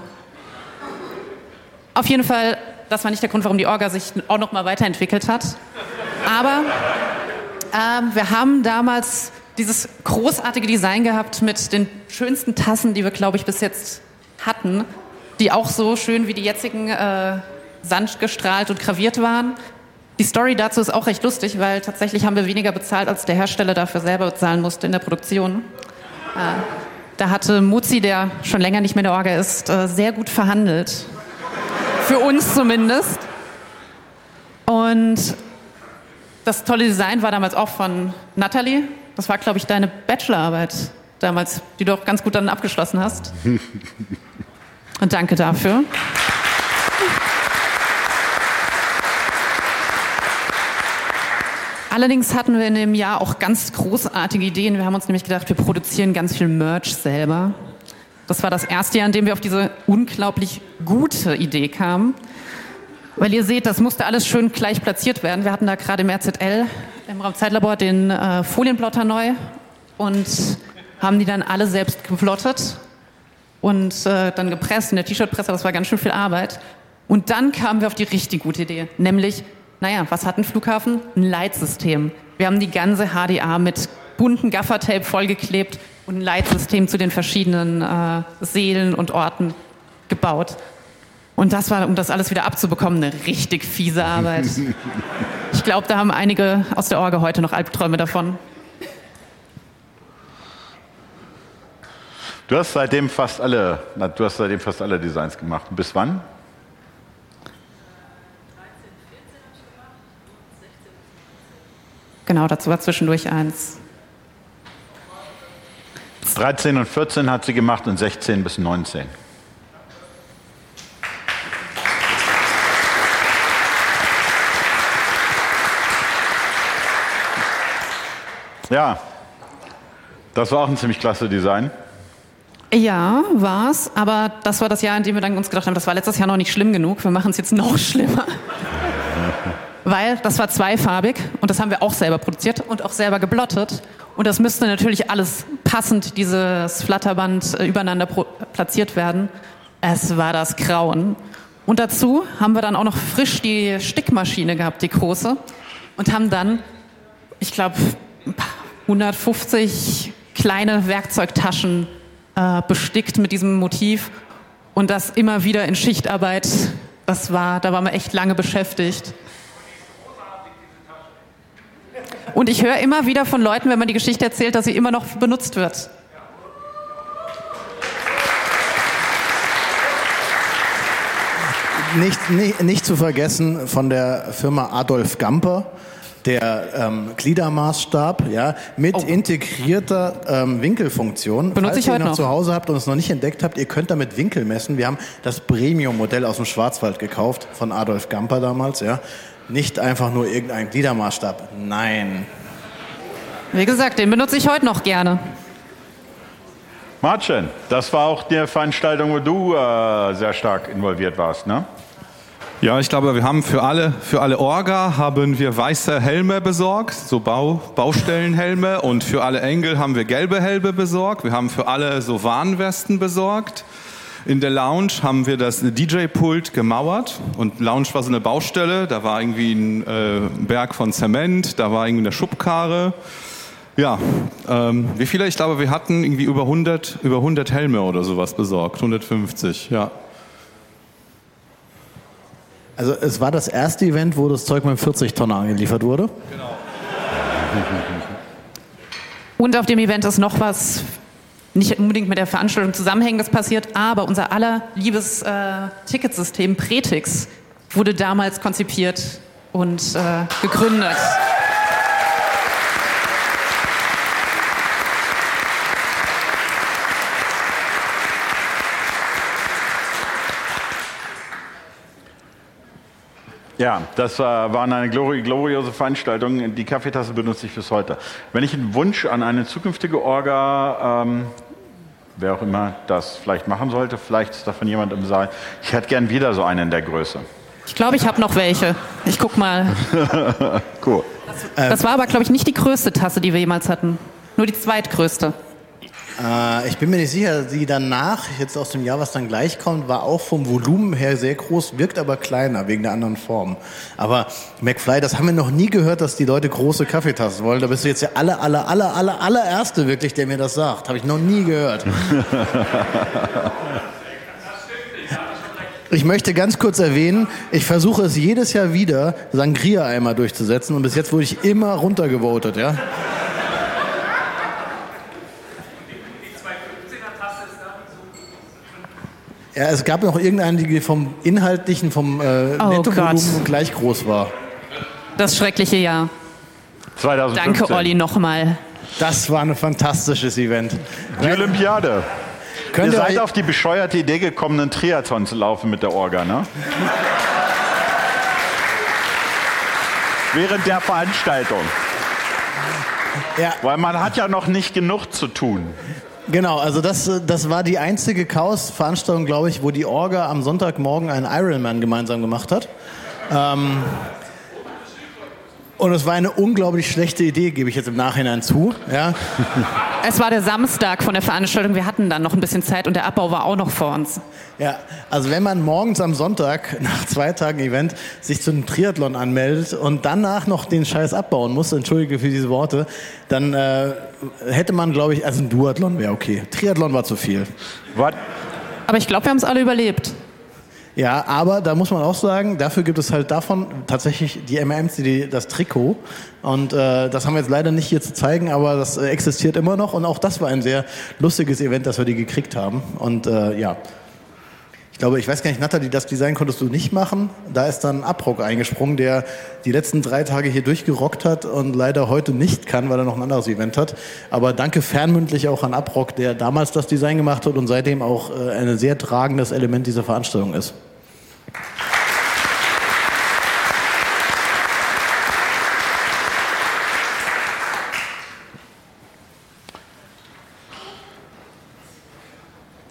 Auf jeden Fall, das war nicht der Grund, warum die Orga sich auch noch mal weiterentwickelt hat. Aber ähm, wir haben damals dieses großartige Design gehabt mit den schönsten Tassen, die wir, glaube ich, bis jetzt hatten, die auch so schön wie die jetzigen äh, sanft gestrahlt und graviert waren. Die Story dazu ist auch recht lustig, weil tatsächlich haben wir weniger bezahlt, als der Hersteller dafür selber bezahlen musste in der Produktion. Äh, da hatte Muzi, der schon länger nicht mehr in der Orga ist, äh, sehr gut verhandelt. Für uns zumindest. Und das tolle Design war damals auch von Nathalie. Das war, glaube ich, deine Bachelorarbeit damals, die du auch ganz gut dann abgeschlossen hast. Und danke dafür. Allerdings hatten wir in dem Jahr auch ganz großartige Ideen. Wir haben uns nämlich gedacht, wir produzieren ganz viel Merch selber. Das war das erste Jahr, in dem wir auf diese unglaublich gute Idee kamen. Weil ihr seht, das musste alles schön gleich platziert werden. Wir hatten da gerade im R Z L, im Raumzeitlabor, den äh, Folienplotter neu und haben die dann alle selbst geplottet und äh, dann gepresst in der T-Shirt-Presse. Das war ganz schön viel Arbeit. Und dann kamen wir auf die richtig gute Idee, nämlich, naja, was hat ein Flughafen? Ein Leitsystem. Wir haben die ganze H D A mit bunten Gaffertape vollgeklebt und ein Leitsystem zu den verschiedenen äh, Sälen und Orten gebaut. Und das war, um das alles wieder abzubekommen, eine richtig fiese Arbeit. Ich glaube, da haben einige aus der Orga heute noch Albträume davon. Du hast seitdem fast alle, du hast seitdem fast alle Designs gemacht. Bis wann? Genau, dazu war zwischendurch eins. dreizehn und vierzehn hat sie gemacht und sechzehn bis neunzehn. Ja, das war auch ein ziemlich klasse Design. Ja, war's. Aber das war das Jahr, in dem wir dann uns gedacht haben, das war letztes Jahr noch nicht schlimm genug. Wir machen es jetzt noch schlimmer. Weil das war zweifarbig und das haben wir auch selber produziert und auch selber geblottet. Und das müsste natürlich alles passend, dieses Flatterband, äh, übereinander pro- platziert werden. Es war das Grauen. Und dazu haben wir dann auch noch frisch die Stickmaschine gehabt, die große. Und haben dann, ich glaube, hundertfünfzig kleine Werkzeugtaschen äh, bestickt mit diesem Motiv. Und das immer wieder in Schichtarbeit. Das war, da waren wir echt lange beschäftigt. Und ich höre immer wieder von Leuten, wenn man die Geschichte erzählt, dass sie immer noch benutzt wird. Nicht, nicht, nicht zu vergessen von der Firma Adolf Gamper, der ähm, Gliedermaßstab, ja, mit Oh. integrierter ähm, Winkelfunktion. Benutze Falls ich ihr heute noch noch. zu Hause habt und es noch nicht entdeckt habt, ihr könnt damit Winkel messen. Wir haben das Premium-Modell aus dem Schwarzwald gekauft, von Adolf Gamper damals, ja. Nicht einfach nur irgendein Gliedermaßstab. Nein. Wie gesagt, den benutze ich heute noch gerne. Martin, das war auch die Veranstaltung, wo du äh, sehr stark involviert warst, ne? Ja, ich glaube, wir haben für alle, für alle Orga haben wir weiße Helme besorgt, so Bau, Baustellenhelme, und für alle Engel haben wir gelbe Helme besorgt. Wir haben für alle so Warnwesten besorgt. In der Lounge haben wir das D J-Pult gemauert, und Lounge war so eine Baustelle, da war irgendwie ein äh, Berg von Zement, da war irgendwie eine Schubkarre. Ja, ähm, wie viele? Ich glaube, wir hatten irgendwie über hundert, über hundert Helme oder sowas besorgt, hundertfünfzig, ja. Also es war das erste Event, wo das Zeug mit vierzig Tonnen angeliefert wurde. Genau. Und auf dem Event ist noch was, nicht unbedingt mit der Veranstaltung zusammenhängendes passiert, aber unser aller liebes äh, Ticketsystem Pretix wurde damals konzipiert und äh, gegründet. Ja, das äh, war eine glori gloriose Veranstaltung. Die Kaffeetasse benutze ich bis heute. Wenn ich einen Wunsch an eine zukünftige Orga, ähm, wer auch immer das vielleicht machen sollte, vielleicht ist davon jemand im Saal, ich hätte gern wieder so eine in der Größe. Ich glaube, ich habe noch welche. Ich guck mal. Cool. Das war aber, glaube ich, nicht die größte Tasse, die wir jemals hatten. Nur die zweitgrößte. Äh, ich bin mir nicht sicher, die danach, jetzt aus dem Jahr, was dann gleich kommt, war auch vom Volumen her sehr groß, wirkt aber kleiner wegen der anderen Form. Aber McFly, das haben wir noch nie gehört, dass die Leute große Kaffeetassen wollen. Da bist du jetzt der aller, aller, aller, aller, allererste wirklich, der mir das sagt. Habe ich noch nie gehört. Ich möchte ganz kurz erwähnen, ich versuche es jedes Jahr wieder, Sangria-Eimer durchzusetzen, und bis jetzt wurde ich immer runtergevotet, ja. Ja, es gab noch irgendeine, die vom Inhaltlichen, vom äh, Oh Nettovolumen gleich groß war. Das schreckliche Jahr. zweitausendfünfzehn. Danke, Olli, nochmal. Das war ein fantastisches Event. Die Olympiade. Könnt Ihr ihr seid euch- auf die bescheuerte Idee gekommen, einen Triathlon zu laufen mit der Orga, ne? Während der Veranstaltung. Ja, Weil man hat ja noch nicht genug zu tun. genau, also das, äh, das war die einzige Chaos-Veranstaltung, glaube ich, wo die Orga am Sonntagmorgen einen Ironman gemeinsam gemacht hat. Ähm, und es war eine unglaublich schlechte Idee, gebe ich jetzt im Nachhinein zu. Ja. Es war der Samstag von der Veranstaltung. Wir hatten dann noch ein bisschen Zeit und der Abbau war auch noch vor uns. Ja, also wenn man morgens am Sonntag nach zwei Tagen Event sich zu einem Triathlon anmeldet und danach noch den Scheiß abbauen muss, entschuldige für diese Worte, dann äh, hätte man, glaube ich, also ein Duathlon wäre okay. Triathlon war zu viel. Was? Aber ich glaube, wir haben es alle überlebt. Ja, aber da muss man auch sagen, dafür gibt es halt davon tatsächlich die M M C D, das Trikot. Und äh, das haben wir jetzt leider nicht hier zu zeigen, aber das äh, existiert immer noch. Und auch das war ein sehr lustiges Event, dass wir die gekriegt haben. Und äh, ja, ich glaube, ich weiß gar nicht, Nathalie, das Design konntest du nicht machen. Da ist dann Abrock eingesprungen, der die letzten drei Tage hier durchgerockt hat und leider heute nicht kann, weil er noch ein anderes Event hat. Aber danke fernmündlich auch an Abrock, der damals das Design gemacht hat und seitdem auch äh, ein sehr tragendes Element dieser Veranstaltung ist.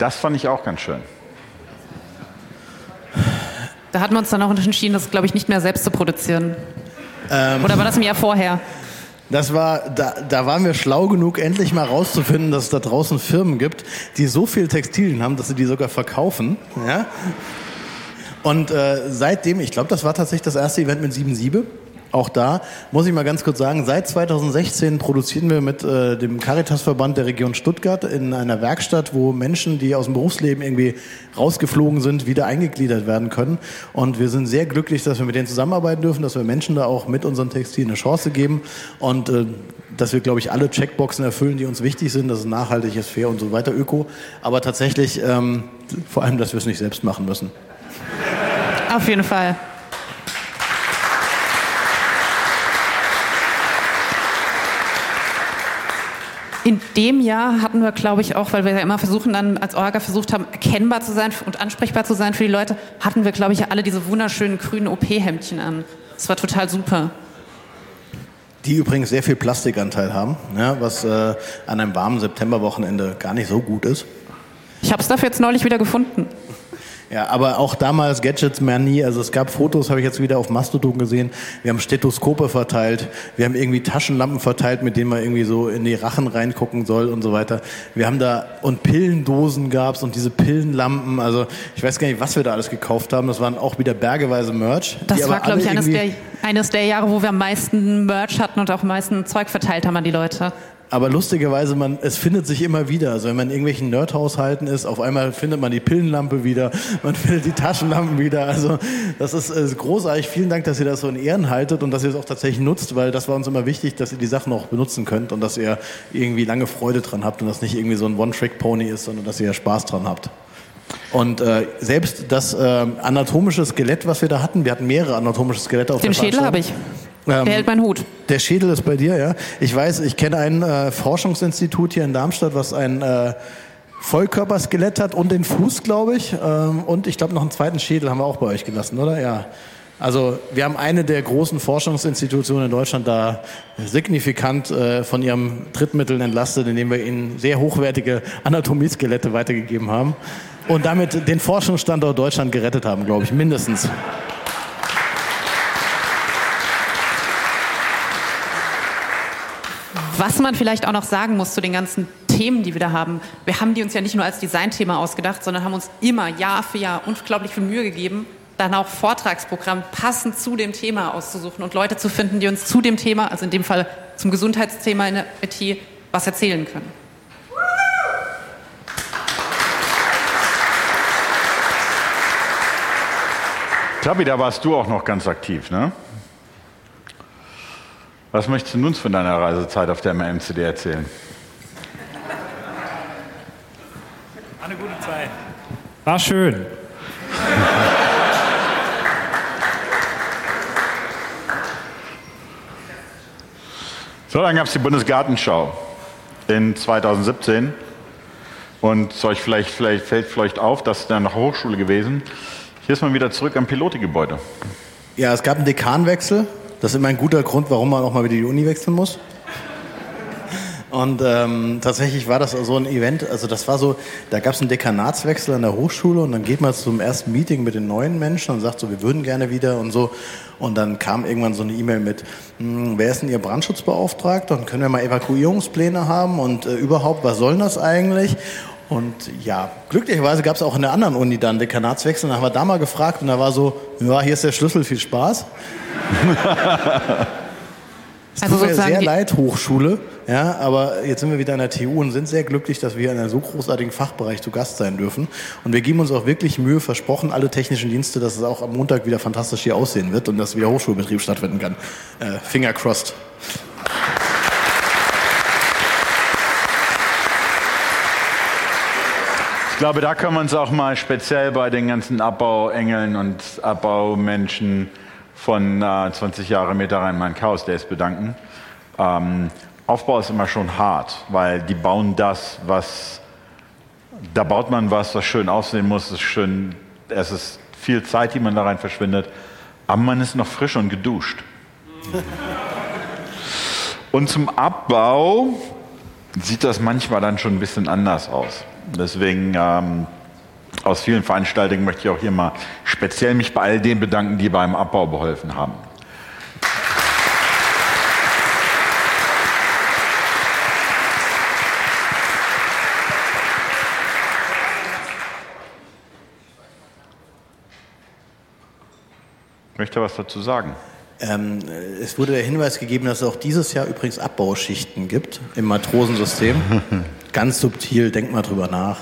Das fand ich auch ganz schön. Da hatten wir uns dann auch entschieden, das, glaube ich, nicht mehr selbst zu produzieren. Ähm, Oder war das ein Jahr vorher? Das war, da, da waren wir schlau genug, endlich mal rauszufinden, dass es da draußen Firmen gibt, die so viel Textilien haben, dass sie die sogar verkaufen. Ja? Und äh, seitdem, ich glaube, das war tatsächlich das erste Event mit sieben sieben. Auch da muss ich mal ganz kurz sagen, seit zweitausendsechzehn produzieren wir mit äh, dem Caritasverband der Region Stuttgart in einer Werkstatt, wo Menschen, die aus dem Berufsleben irgendwie rausgeflogen sind, wieder eingegliedert werden können. Und wir sind sehr glücklich, dass wir mit denen zusammenarbeiten dürfen, dass wir Menschen da auch mit unseren Textilien eine Chance geben und äh, dass wir, glaube ich, alle Checkboxen erfüllen, die uns wichtig sind, dass es nachhaltig ist, fair und so weiter, öko. Aber tatsächlich ähm, vor allem, dass wir es nicht selbst machen müssen. Auf jeden Fall. In dem Jahr hatten wir, glaube ich, auch, weil wir ja immer versuchen, dann als Orga versucht haben, erkennbar zu sein und ansprechbar zu sein für die Leute, hatten wir, glaube ich, alle diese wunderschönen grünen O P-Hemdchen an. Das war total super. Die übrigens sehr viel Plastikanteil haben, ja, was äh, an einem warmen Septemberwochenende gar nicht so gut ist. Ich habe es dafür jetzt neulich wieder gefunden. Ja, aber auch damals Gadgets mehr nie. Also es gab Fotos, habe ich jetzt wieder auf Mastodon gesehen. Wir haben Stethoskope verteilt. Wir haben irgendwie Taschenlampen verteilt, mit denen man irgendwie so in die Rachen reingucken soll und so weiter. Wir haben da, und Pillendosen gab's und diese Pillenlampen. Also ich weiß gar nicht, was wir da alles gekauft haben. Das waren auch wieder bergeweise Merch. Das war, glaube ich, eines der, eines der Jahre, wo wir am meisten Merch hatten und auch am meisten Zeug verteilt haben an die Leute. Aber lustigerweise, man, es findet sich immer wieder. Also wenn man in irgendwelchen Nerdhaushalten ist, auf einmal findet man die Pillenlampe wieder, man findet die Taschenlampen wieder. Also das ist äh, großartig. Vielen Dank, dass ihr das so in Ehren haltet und dass ihr es auch tatsächlich nutzt, weil das war uns immer wichtig, dass ihr die Sachen auch benutzen könnt und dass ihr irgendwie lange Freude dran habt und das nicht irgendwie so ein One-Trick-Pony ist, sondern dass ihr Spaß dran habt. Und äh, selbst das äh, anatomische Skelett, was wir da hatten, wir hatten mehrere anatomische Skelette auf Den der Schädel habe ich. Ähm, der hält meinen Hut. Der Schädel ist bei dir, ja. Ich weiß, ich kenne ein äh, Forschungsinstitut hier in Darmstadt, was ein äh, Vollkörperskelett hat und den Fuß, glaube ich. Ähm, und ich glaube, noch einen zweiten Schädel haben wir auch bei euch gelassen, oder? Ja. Also wir haben eine der großen Forschungsinstitutionen in Deutschland da signifikant äh, von ihren Drittmitteln entlastet, indem wir ihnen sehr hochwertige Anatomieskelette weitergegeben haben und damit den Forschungsstandort Deutschland gerettet haben, glaube ich, mindestens. Was man vielleicht auch noch sagen muss zu den ganzen Themen, die wir da haben. Wir haben die uns ja nicht nur als Designthema ausgedacht, sondern haben uns immer Jahr für Jahr unglaublich viel Mühe gegeben, dann auch Vortragsprogramm passend zu dem Thema auszusuchen und Leute zu finden, die uns zu dem Thema, also in dem Fall zum Gesundheitsthema in der I T, was erzählen können. Tabi, da warst du auch noch ganz aktiv, ne? Was möchtest du uns von deiner Reisezeit auf der M M C D erzählen? War eine gute Zeit. War schön. So, dann gab es die Bundesgartenschau in zweitausendsiebzehn. Und euch vielleicht, vielleicht fällt vielleicht auf, das ist dann nach Hochschule gewesen. Hier ist man wieder zurück am Pilotigebäude. Ja, es gab einen Dekanwechsel. Das ist immer ein guter Grund, warum man auch mal wieder die Uni wechseln muss. Und ähm, tatsächlich war das so ein Event, also das war so, da gab es einen Dekanatswechsel an der Hochschule und dann geht man zum ersten Meeting mit den neuen Menschen und sagt so, wir würden gerne wieder und so. Und dann kam irgendwann so eine E-Mail mit, wer ist denn Ihr Brandschutzbeauftragter und können wir mal Evakuierungspläne haben und äh, überhaupt, was soll das eigentlich? Und ja, glücklicherweise gab es auch in der anderen Uni dann Dekanatswechsel. Dann haben wir da mal gefragt und da war so, ja, hier ist der Schlüssel, viel Spaß. Es tut Also mir sehr die leid, Hochschule, ja, aber jetzt sind wir wieder an der T U und sind sehr glücklich, dass wir in einem so großartigen Fachbereich zu Gast sein dürfen. Und wir geben uns auch wirklich Mühe, versprochen, alle technischen Dienste, dass es auch am Montag wieder fantastisch hier aussehen wird und dass wieder Hochschulbetrieb stattfinden kann. Äh, Finger crossed. Ich glaube, da können wir uns auch mal speziell bei den ganzen Abbauengeln und Abbaumenschen von äh, zwanzig Jahre Meter Rhein-Main-Chaos Days bedanken. Ähm, Aufbau ist immer schon hart, weil die bauen das, was, da baut man was, was schön aussehen muss, ist schön, es ist viel Zeit, die man da rein verschwindet, aber man ist noch frisch und geduscht. Und zum Abbau sieht das manchmal dann schon ein bisschen anders aus. Deswegen ähm, aus vielen Veranstaltungen möchte ich auch hier mal speziell mich bei all denen bedanken, die beim Abbau geholfen haben. Ich möchte was dazu sagen. Ähm, es wurde der Hinweis gegeben, dass es auch dieses Jahr übrigens Abbauschichten gibt im Matrosensystem. Ganz subtil, denkt mal drüber nach.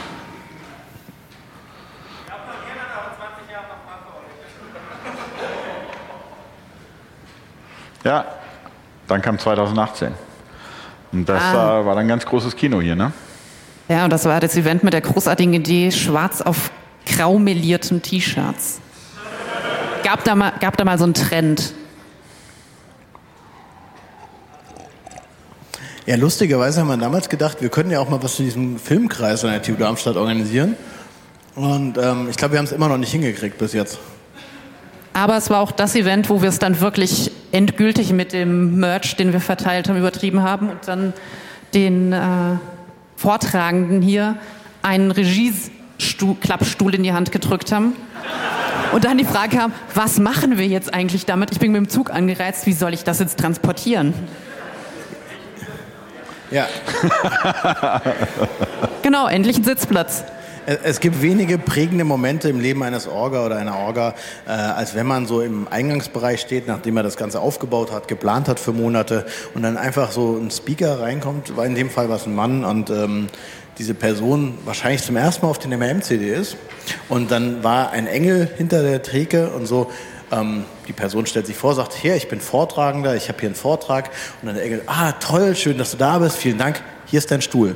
Ja, dann kam zweitausendachtzehn. Und das Ah. äh, war dann ein ganz großes Kino hier, ne? Ja, und das war das Event mit der großartigen Idee, schwarz auf grau melierten T-Shirts. Gab da mal, gab da mal so einen Trend. Ja, lustigerweise haben wir damals gedacht, wir können ja auch mal was zu diesem Filmkreis an der T U Darmstadt organisieren. Und ähm, ich glaube, wir haben es immer noch nicht hingekriegt bis jetzt. Aber es war auch das Event, wo wir es dann wirklich endgültig mit dem Merch, den wir verteilt haben, übertrieben haben und dann den äh, Vortragenden hier einen Regieklappstuhl in die Hand gedrückt haben. Und dann die Frage kam, was machen wir jetzt eigentlich damit? Ich bin mit dem Zug angereist, wie soll ich das jetzt transportieren? Ja. Genau, endlich ein Sitzplatz. Es gibt wenige prägende Momente im Leben eines Orga oder einer Orga, äh, als wenn man so im Eingangsbereich steht, nachdem er das Ganze aufgebaut hat, geplant hat für Monate und dann einfach so ein Speaker reinkommt, war in dem Fall was ein Mann und ähm, diese Person wahrscheinlich zum ersten Mal auf den M R M-C D ist und dann war ein Engel hinter der Theke und so, ähm, die Person stellt sich vor, sagt, hier, ich bin Vortragender, ich habe hier einen Vortrag und dann der Engel, ah toll, schön, dass du da bist, vielen Dank, hier ist dein Stuhl.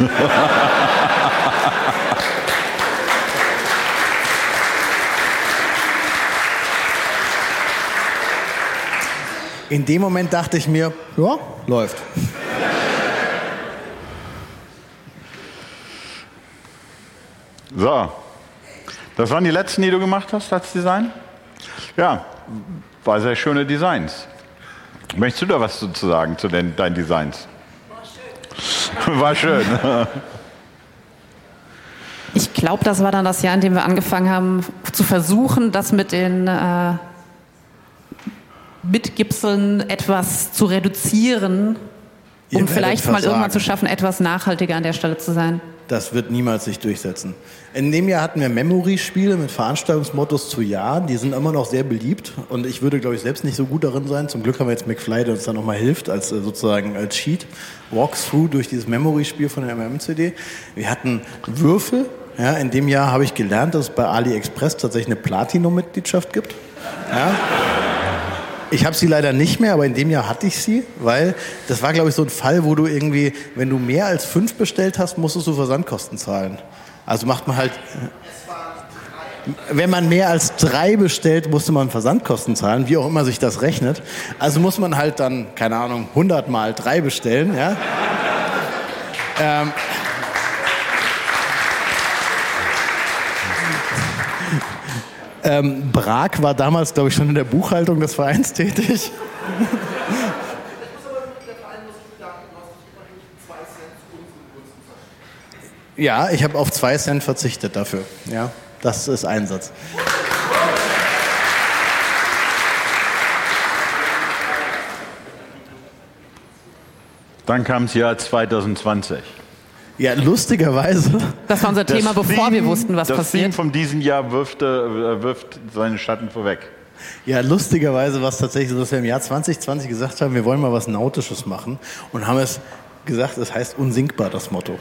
In dem Moment dachte ich mir, ja, läuft. So, das waren die letzten, die du gemacht hast als Design? Ja, war sehr schöne Designs. Möchtest du da was zu sagen zu den, deinen Designs? War schön. War schön. Ich glaube, das war dann das Jahr, in dem wir angefangen haben, zu versuchen, das mit den äh, Mitgipseln etwas zu reduzieren, Ihr um werdet vielleicht mal versagen. irgendwann zu schaffen, etwas nachhaltiger an der Stelle zu sein. Das wird niemals sich durchsetzen. In dem Jahr hatten wir Memory-Spiele mit Veranstaltungsmottos zu Jahren. Die sind immer noch sehr beliebt. Und ich würde, glaube ich, selbst nicht so gut darin sein. Zum Glück haben wir jetzt McFly, der uns da nochmal hilft, als äh, sozusagen als Cheat. Walkthrough durch dieses Memory-Spiel von der M R M-C D. Wir hatten Würfel. Ja, in dem Jahr habe ich gelernt, dass es bei AliExpress tatsächlich eine Platinum-Mitgliedschaft gibt. Ja. Ich habe sie leider nicht mehr, aber in dem Jahr hatte ich sie, weil das war, glaube ich, so ein Fall, wo du irgendwie, wenn du mehr als fünf bestellt hast, musstest du Versandkosten zahlen. Also macht man halt, wenn man mehr als drei bestellt, musste man Versandkosten zahlen, wie auch immer sich das rechnet. Also muss man halt dann, keine Ahnung, hundert mal drei bestellen. Ja? ähm, Ähm, Brag war damals, glaube ich, schon in der Buchhaltung des Vereins tätig. Ja, ich habe auf zwei Cent verzichtet dafür. Ja, das ist Einsatz. Dann kam das Jahr zweitausendzwanzig. Ja, lustigerweise. Das war unser Thema, Das bevor Theme- wir wussten, was das passiert. Das Theme von diesem Jahr wirft, äh, wirft seine Schatten vorweg. Ja, lustigerweise war es tatsächlich so, dass wir im Jahr zwanzig zwanzig gesagt haben, wir wollen mal was Nautisches machen und haben es gesagt, es heißt unsinkbar, das Motto.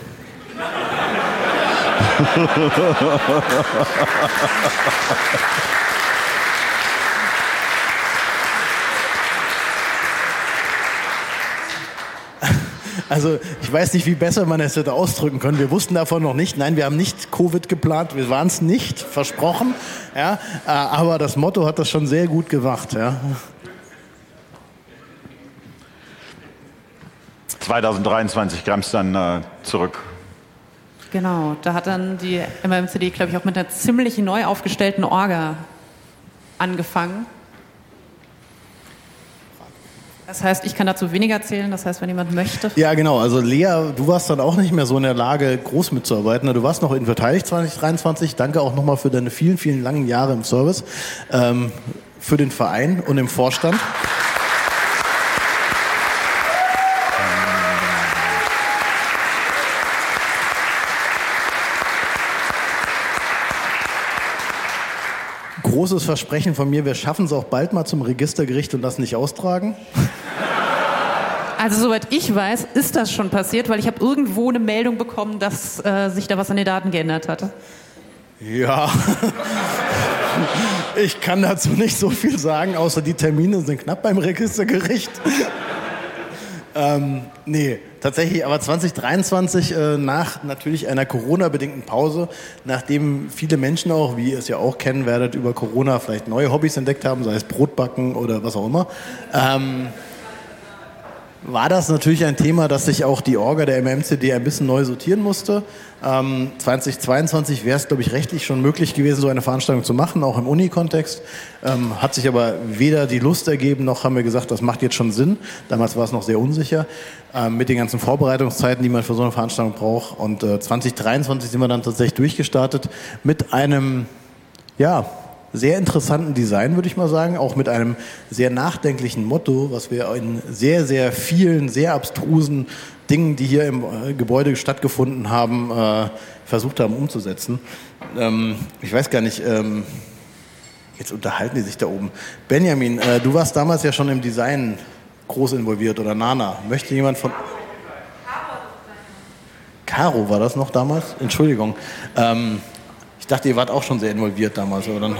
Also ich weiß nicht, wie besser man es hätte ausdrücken können. Wir wussten davon noch nicht. Nein, wir haben nicht Covid geplant. Wir waren es nicht, versprochen. Ja, äh, aber das Motto hat das schon sehr gut gemacht. Ja. zweitausenddreiundzwanzig kam es dann äh, zurück. Genau, da hat dann die M R M C D, glaube ich, auch mit einer ziemlich neu aufgestellten Orga angefangen. Das heißt, ich kann dazu weniger erzählen, das heißt, wenn jemand möchte. Ja, genau. Also Lea, du warst dann auch nicht mehr so in der Lage, groß mitzuarbeiten. Du warst noch in Verteidigt zwanzig dreiundzwanzig. Danke auch nochmal für deine vielen, vielen langen Jahre im Service, ähm, für den Verein und im Vorstand. Großes Versprechen von mir, wir schaffen es auch bald mal zum Registergericht und das nicht austragen. Also soweit ich weiß, ist das schon passiert, weil ich habe irgendwo eine Meldung bekommen, dass äh, sich da was an den Daten geändert hatte. Ja, ich kann dazu nicht so viel sagen, außer die Termine sind knapp beim Registergericht. ähm, nee, tatsächlich, aber zwanzig dreiundzwanzig, äh, nach natürlich einer Corona-bedingten Pause, nachdem viele Menschen auch, wie ihr es ja auch kennen werdet, über Corona vielleicht neue Hobbys entdeckt haben, sei es Brotbacken oder was auch immer, ähm, war das natürlich ein Thema, dass sich auch die Orga der M M C D ein bisschen neu sortieren musste. Ähm, zwanzig zweiundzwanzig wäre es, glaube ich, rechtlich schon möglich gewesen, so eine Veranstaltung zu machen, auch im Uni-Kontext. Ähm, hat sich aber weder die Lust ergeben, noch haben wir gesagt, das macht jetzt schon Sinn. Damals war es noch sehr unsicher, ähm, mit den ganzen Vorbereitungszeiten, die man für so eine Veranstaltung braucht. Und äh, zwanzig dreiundzwanzig sind wir dann tatsächlich durchgestartet mit einem, ja, sehr interessanten Design, würde ich mal sagen, auch mit einem sehr nachdenklichen Motto, was wir in sehr, sehr vielen, sehr abstrusen Dingen, die hier im äh, Gebäude stattgefunden haben, äh, versucht haben umzusetzen. Ähm, ich weiß gar nicht, ähm, jetzt unterhalten die sich da oben. Benjamin, äh, du warst damals ja schon im Design groß involviert, oder Nana. Möchte jemand von... Caro war das noch damals? Entschuldigung. Ähm, Ich dachte, ihr wart auch schon sehr involviert damals, oder?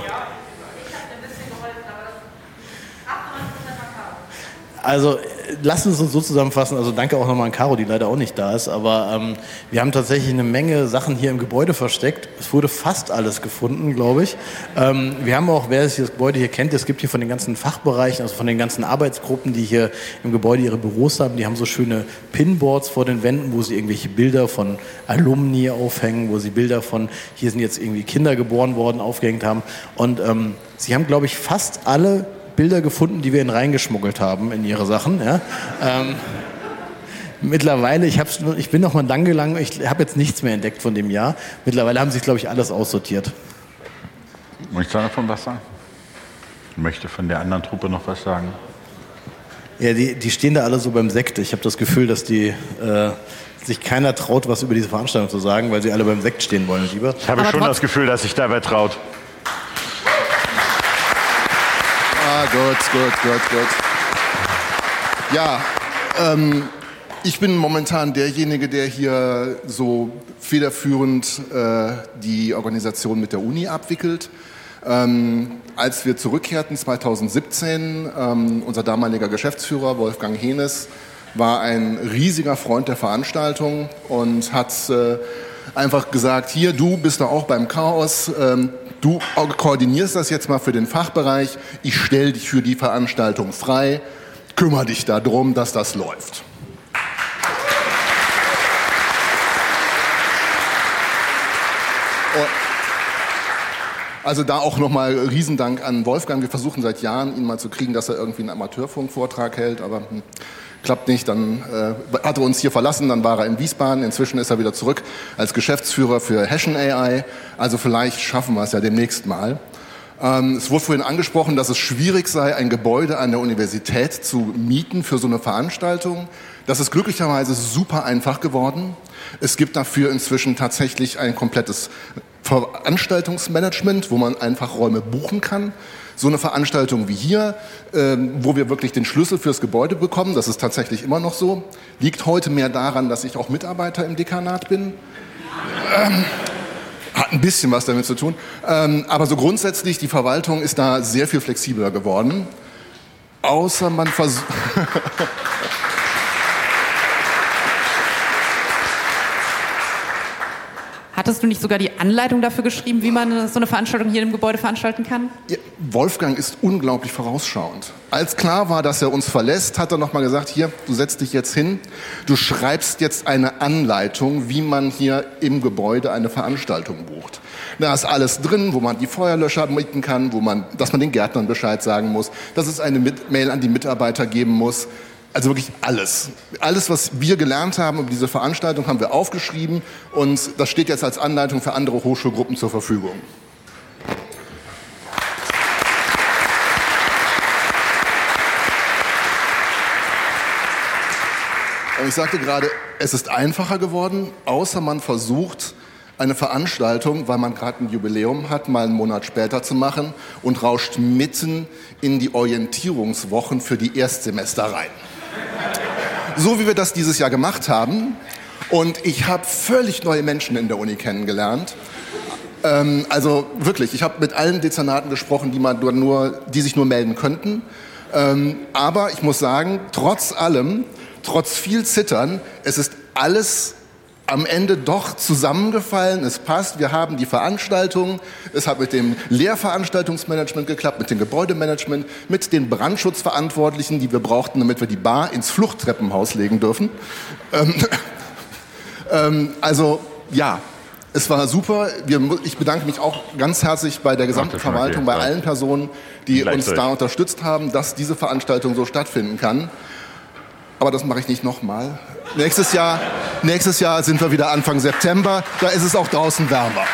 Also, lasst uns uns so zusammenfassen. Also, danke auch nochmal an Caro, die leider auch nicht da ist. Aber ähm, wir haben tatsächlich eine Menge Sachen hier im Gebäude versteckt. Es wurde fast alles gefunden, glaube ich. Ähm, wir haben auch, wer das Gebäude hier kennt, es gibt hier von den ganzen Fachbereichen, also von den ganzen Arbeitsgruppen, die hier im Gebäude ihre Büros haben, die haben so schöne Pinboards vor den Wänden, wo sie irgendwelche Bilder von Alumni aufhängen, wo sie Bilder von, hier sind jetzt irgendwie Kinder geboren worden, aufgehängt haben. Und ähm, sie haben, glaube ich, fast alle Bilder gefunden, die wir ihnen reingeschmuggelt haben in ihre Sachen. Ja. Ähm, mittlerweile, ich, hab's, ich bin noch mal lang gelangt, ich habe jetzt nichts mehr entdeckt von dem Jahr. Mittlerweile haben sich, glaube ich, alles aussortiert. Muss ich da davon was sagen? Ich möchte von der anderen Truppe noch was sagen. Ja, die, die stehen da alle so beim Sekt. Ich habe das Gefühl, dass die äh, sich keiner traut, was über diese Veranstaltung zu sagen, weil sie alle beim Sekt stehen wollen, lieber. Ich habe Aber schon das Gefühl, dass sich da wer traut. Ah, gut, gut, gut, gut. Ja, ähm, ich bin momentan derjenige, der hier so federführend äh, die Organisation mit der Uni abwickelt. Ähm, als wir zurückkehrten zwanzig siebzehn, ähm, unser damaliger Geschäftsführer Wolfgang Henes war ein riesiger Freund der Veranstaltung und hat äh, einfach gesagt, hier, du bist da auch beim Chaos, ähm, du koordinierst das jetzt mal für den Fachbereich, ich stelle dich für die Veranstaltung frei, kümmere dich darum, dass das läuft. Und also da auch nochmal Riesendank an Wolfgang. Wir versuchen seit Jahren, ihn mal zu kriegen, dass er irgendwie einen Amateurfunkvortrag hält, aber hm, klappt nicht. Dann äh, hat er uns hier verlassen, dann war er in Wiesbaden. Inzwischen ist er wieder zurück als Geschäftsführer für Hessian A I. Also vielleicht schaffen wir es ja demnächst mal. Ähm, es wurde vorhin angesprochen, dass es schwierig sei, ein Gebäude an der Universität zu mieten für so eine Veranstaltung. Das ist glücklicherweise super einfach geworden. Es gibt dafür inzwischen tatsächlich ein komplettes Veranstaltungsmanagement, wo man einfach Räume buchen kann. So eine Veranstaltung wie hier, äh, wo wir wirklich den Schlüssel fürs Gebäude bekommen, das ist tatsächlich immer noch so, liegt heute mehr daran, dass ich auch Mitarbeiter im Dekanat bin. Ähm, hat ein bisschen was damit zu tun. Ähm, aber so grundsätzlich, die Verwaltung ist da sehr viel flexibler geworden. Außer man versucht... Hattest du nicht sogar die Anleitung dafür geschrieben, wie man so eine Veranstaltung hier im Gebäude veranstalten kann? Ja, Wolfgang ist unglaublich vorausschauend. Als klar war, dass er uns verlässt, hat er nochmal gesagt, hier, du setzt dich jetzt hin, du schreibst jetzt eine Anleitung, wie man hier im Gebäude eine Veranstaltung bucht. Da ist alles drin, wo man die Feuerlöscher mieten kann, wo man, dass man den Gärtnern Bescheid sagen muss, dass es eine Mail an die Mitarbeiter geben muss. Also wirklich alles. Alles, was wir gelernt haben über diese Veranstaltung, haben wir aufgeschrieben und das steht jetzt als Anleitung für andere Hochschulgruppen zur Verfügung. Und ich sagte gerade, es ist einfacher geworden, außer man versucht, eine Veranstaltung, weil man gerade ein Jubiläum hat, mal einen Monat später zu machen und rauscht mitten in die Orientierungswochen für die Erstsemester rein. So wie wir das dieses Jahr gemacht haben. Und ich habe völlig neue Menschen in der Uni kennengelernt. Ähm, also wirklich, ich habe mit allen Dezernaten gesprochen, die, man nur, die sich nur melden könnten. Ähm, aber ich muss sagen, trotz allem, trotz viel Zittern, es ist alles am Ende doch zusammengefallen, es passt, wir haben die Veranstaltung, es hat mit dem Lehrveranstaltungsmanagement geklappt, mit dem Gebäudemanagement, mit den Brandschutzverantwortlichen, die wir brauchten, damit wir die Bar ins Fluchttreppenhaus legen dürfen. Ähm, ähm, also ja, es war super. Wir, ich bedanke mich auch ganz herzlich bei der gesamten Verwaltung, bei allen Personen, die uns da unterstützt haben, dass diese Veranstaltung so stattfinden kann. Aber das mache ich nicht nochmal. Nächstes Jahr, nächstes Jahr sind wir wieder Anfang September. Da ist es auch draußen wärmer.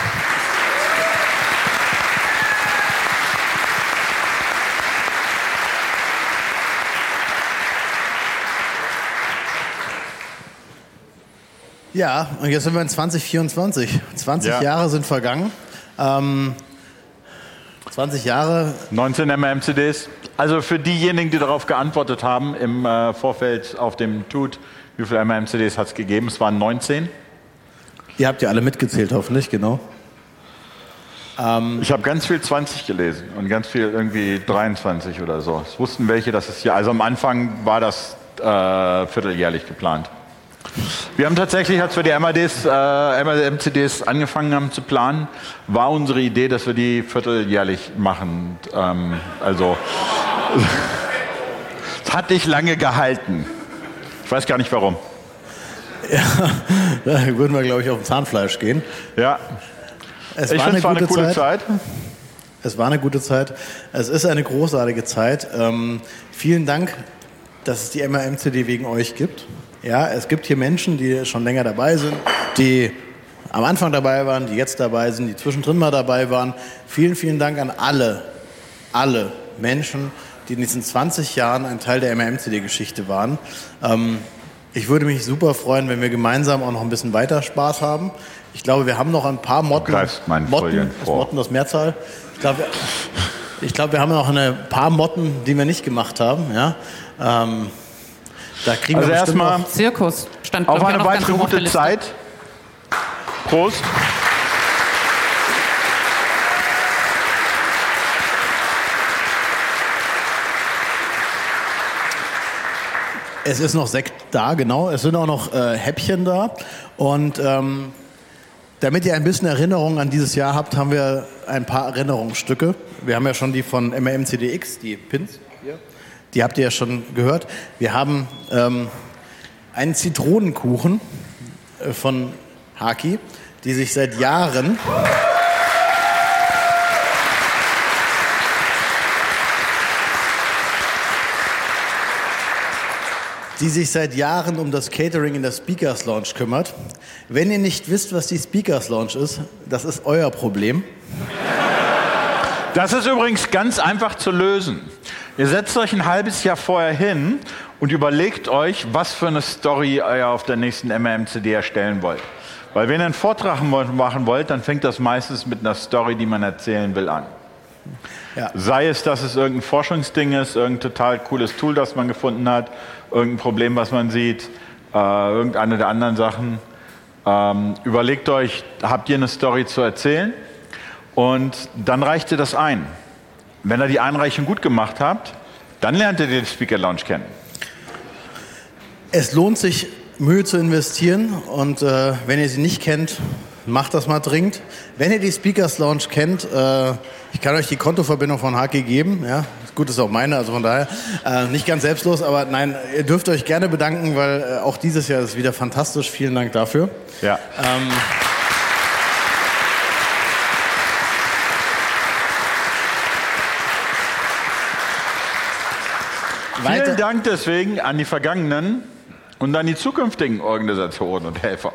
Ja, und jetzt sind wir in zwanzig vierundzwanzig. zwanzig ja. Jahre sind vergangen. Ähm, zwanzig Jahre. neunzehn M R M C Ds. Also für diejenigen, die darauf geantwortet haben im äh, Vorfeld auf dem Tut, wie viele M R M C Ds hat es gegeben? Es waren neunzehn. Ihr habt ja alle mitgezählt, hoffentlich, genau. Ähm, ich habe ganz viel zwanzig gelesen und ganz viel irgendwie dreiundzwanzig oder so. Es wussten welche, dass es hier, also am Anfang war das äh, vierteljährlich geplant. Wir haben tatsächlich, als wir die M R Ds, äh, M R M C Ds angefangen haben zu planen, war unsere Idee, dass wir die vierteljährlich machen. Ähm, also, es hat nicht lange gehalten. Ich weiß gar nicht warum. Ja, da würden wir, glaube ich, auf dem Zahnfleisch gehen. Ja. Es ich finde, es war eine coole Zeit. Zeit. Es war eine gute Zeit. Es ist eine großartige Zeit. Ähm, vielen Dank, dass es die M R M C D wegen euch gibt. Ja, es gibt hier Menschen, die schon länger dabei sind, die am Anfang dabei waren, die jetzt dabei sind, die zwischendrin mal dabei waren. Vielen, vielen Dank an alle, alle Menschen, die in diesen zwanzig Jahren ein Teil der M R M C D-Geschichte waren. Ähm, ich würde mich super freuen, wenn wir gemeinsam auch noch ein bisschen weiter Spaß haben. Ich glaube, wir haben noch ein paar Motten. Du greifst meinen Motten, ist Motten das Mehrzahl. Ich glaube, ich glaube, wir haben noch ein paar Motten, die wir nicht gemacht haben. Ja. Ähm, Da kriegen also wir erstmal Zirkus stand auf eine weitere gute Zeit. Prost. Es ist noch Sekt da, genau. Es sind auch noch äh, Häppchen da. Und ähm, damit ihr ein bisschen Erinnerung an dieses Jahr habt, haben wir ein paar Erinnerungsstücke. Wir haben ja schon die von M R M C D X, die Pins hier. Die habt ihr ja schon gehört. Wir haben ähm, einen Zitronenkuchen äh, von Haki, die sich seit Jahren die sich seit Jahren um das Catering in der Speakers Lounge kümmert. Wenn ihr nicht wisst, was die Speakers Lounge ist, das ist euer Problem. Das ist übrigens ganz einfach zu lösen. Ihr setzt euch ein halbes Jahr vorher hin und überlegt euch, was für eine Story ihr auf der nächsten M R M C D erstellen wollt. Weil wenn ihr einen Vortrag machen wollt, dann fängt das meistens mit einer Story, die man erzählen will, an. Ja. Sei es, dass es irgendein Forschungsding ist, irgendein total cooles Tool, das man gefunden hat, irgendein Problem, was man sieht, äh, irgendeine der anderen Sachen. Ähm, überlegt euch, habt ihr eine Story zu erzählen? Und dann reicht ihr das ein. Wenn ihr die Einreichung gut gemacht habt, dann lernt ihr den Speaker Lounge kennen. Es lohnt sich, Mühe zu investieren. Und äh, wenn ihr sie nicht kennt, macht das mal dringend. Wenn ihr die Speakers Lounge kennt, äh, ich kann euch die Kontoverbindung von H K geben. Ja, gut, ist auch meine, also von daher äh, nicht ganz selbstlos, aber nein, ihr dürft euch gerne bedanken, weil äh, auch dieses Jahr ist wieder fantastisch. Vielen Dank dafür. Ja. Ähm, Vielen Dank deswegen an die vergangenen und an die zukünftigen Organisatoren und Helfer.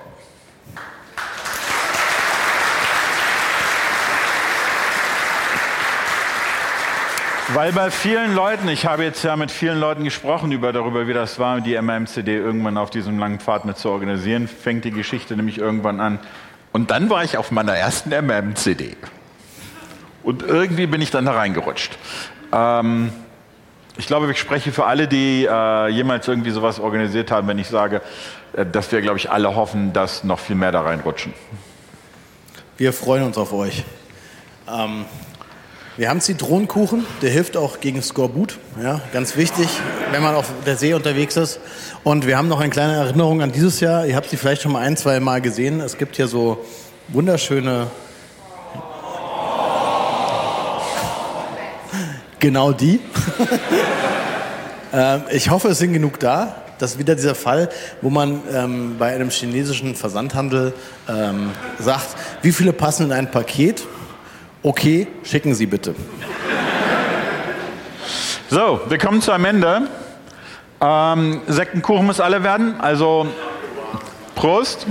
Weil bei vielen Leuten, ich habe jetzt ja mit vielen Leuten gesprochen über darüber, wie das war, die M M C D irgendwann auf diesem langen Pfad mit zu organisieren, fängt die Geschichte nämlich irgendwann an. Und dann war ich auf meiner ersten M M C D. Und irgendwie bin ich dann da reingerutscht. Ähm, Ich glaube, ich spreche für alle, die äh, jemals irgendwie sowas organisiert haben, wenn ich sage, äh, dass wir, glaube ich, alle hoffen, dass noch viel mehr da reinrutschen. Wir freuen uns auf euch. Ähm, wir haben Zitronenkuchen, der hilft auch gegen Skorbut. Ja, ganz wichtig, wenn man auf der See unterwegs ist. Und wir haben noch eine kleine Erinnerung an dieses Jahr. Ihr habt sie vielleicht schon mal ein, zwei Mal gesehen. Es gibt hier so wunderschöne... Genau die. ähm, ich hoffe, es sind genug da. Das ist wieder dieser Fall, wo man ähm, bei einem chinesischen Versandhandel ähm, sagt, wie viele passen in ein Paket? Okay, schicken Sie bitte. So, wir kommen zu einem Ende. Ähm, Sektenkuchen muss alle werden, also Prost.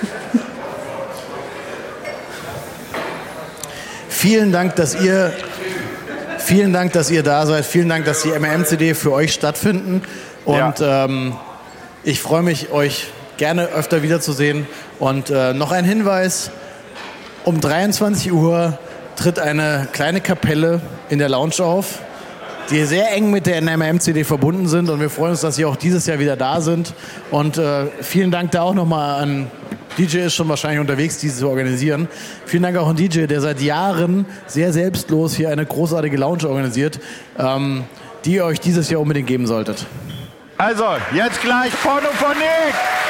Vielen Dank, dass ihr... Vielen Dank, dass ihr da seid. Vielen Dank, dass die M M C D für euch stattfinden. Und ja. ähm, ich freue mich, euch gerne öfter wiederzusehen. Und äh, noch ein Hinweis. Um dreiundzwanzig Uhr tritt eine kleine Kapelle in der Lounge auf, die sehr eng mit der M M C D verbunden sind. Und wir freuen uns, dass sie auch dieses Jahr wieder da sind. Und äh, vielen Dank da auch nochmal an... D J ist schon wahrscheinlich unterwegs, diese zu organisieren. Vielen Dank auch an D J, der seit Jahren sehr selbstlos hier eine großartige Lounge organisiert, ähm, die ihr euch dieses Jahr unbedingt geben solltet. Also, jetzt gleich Pornophonik!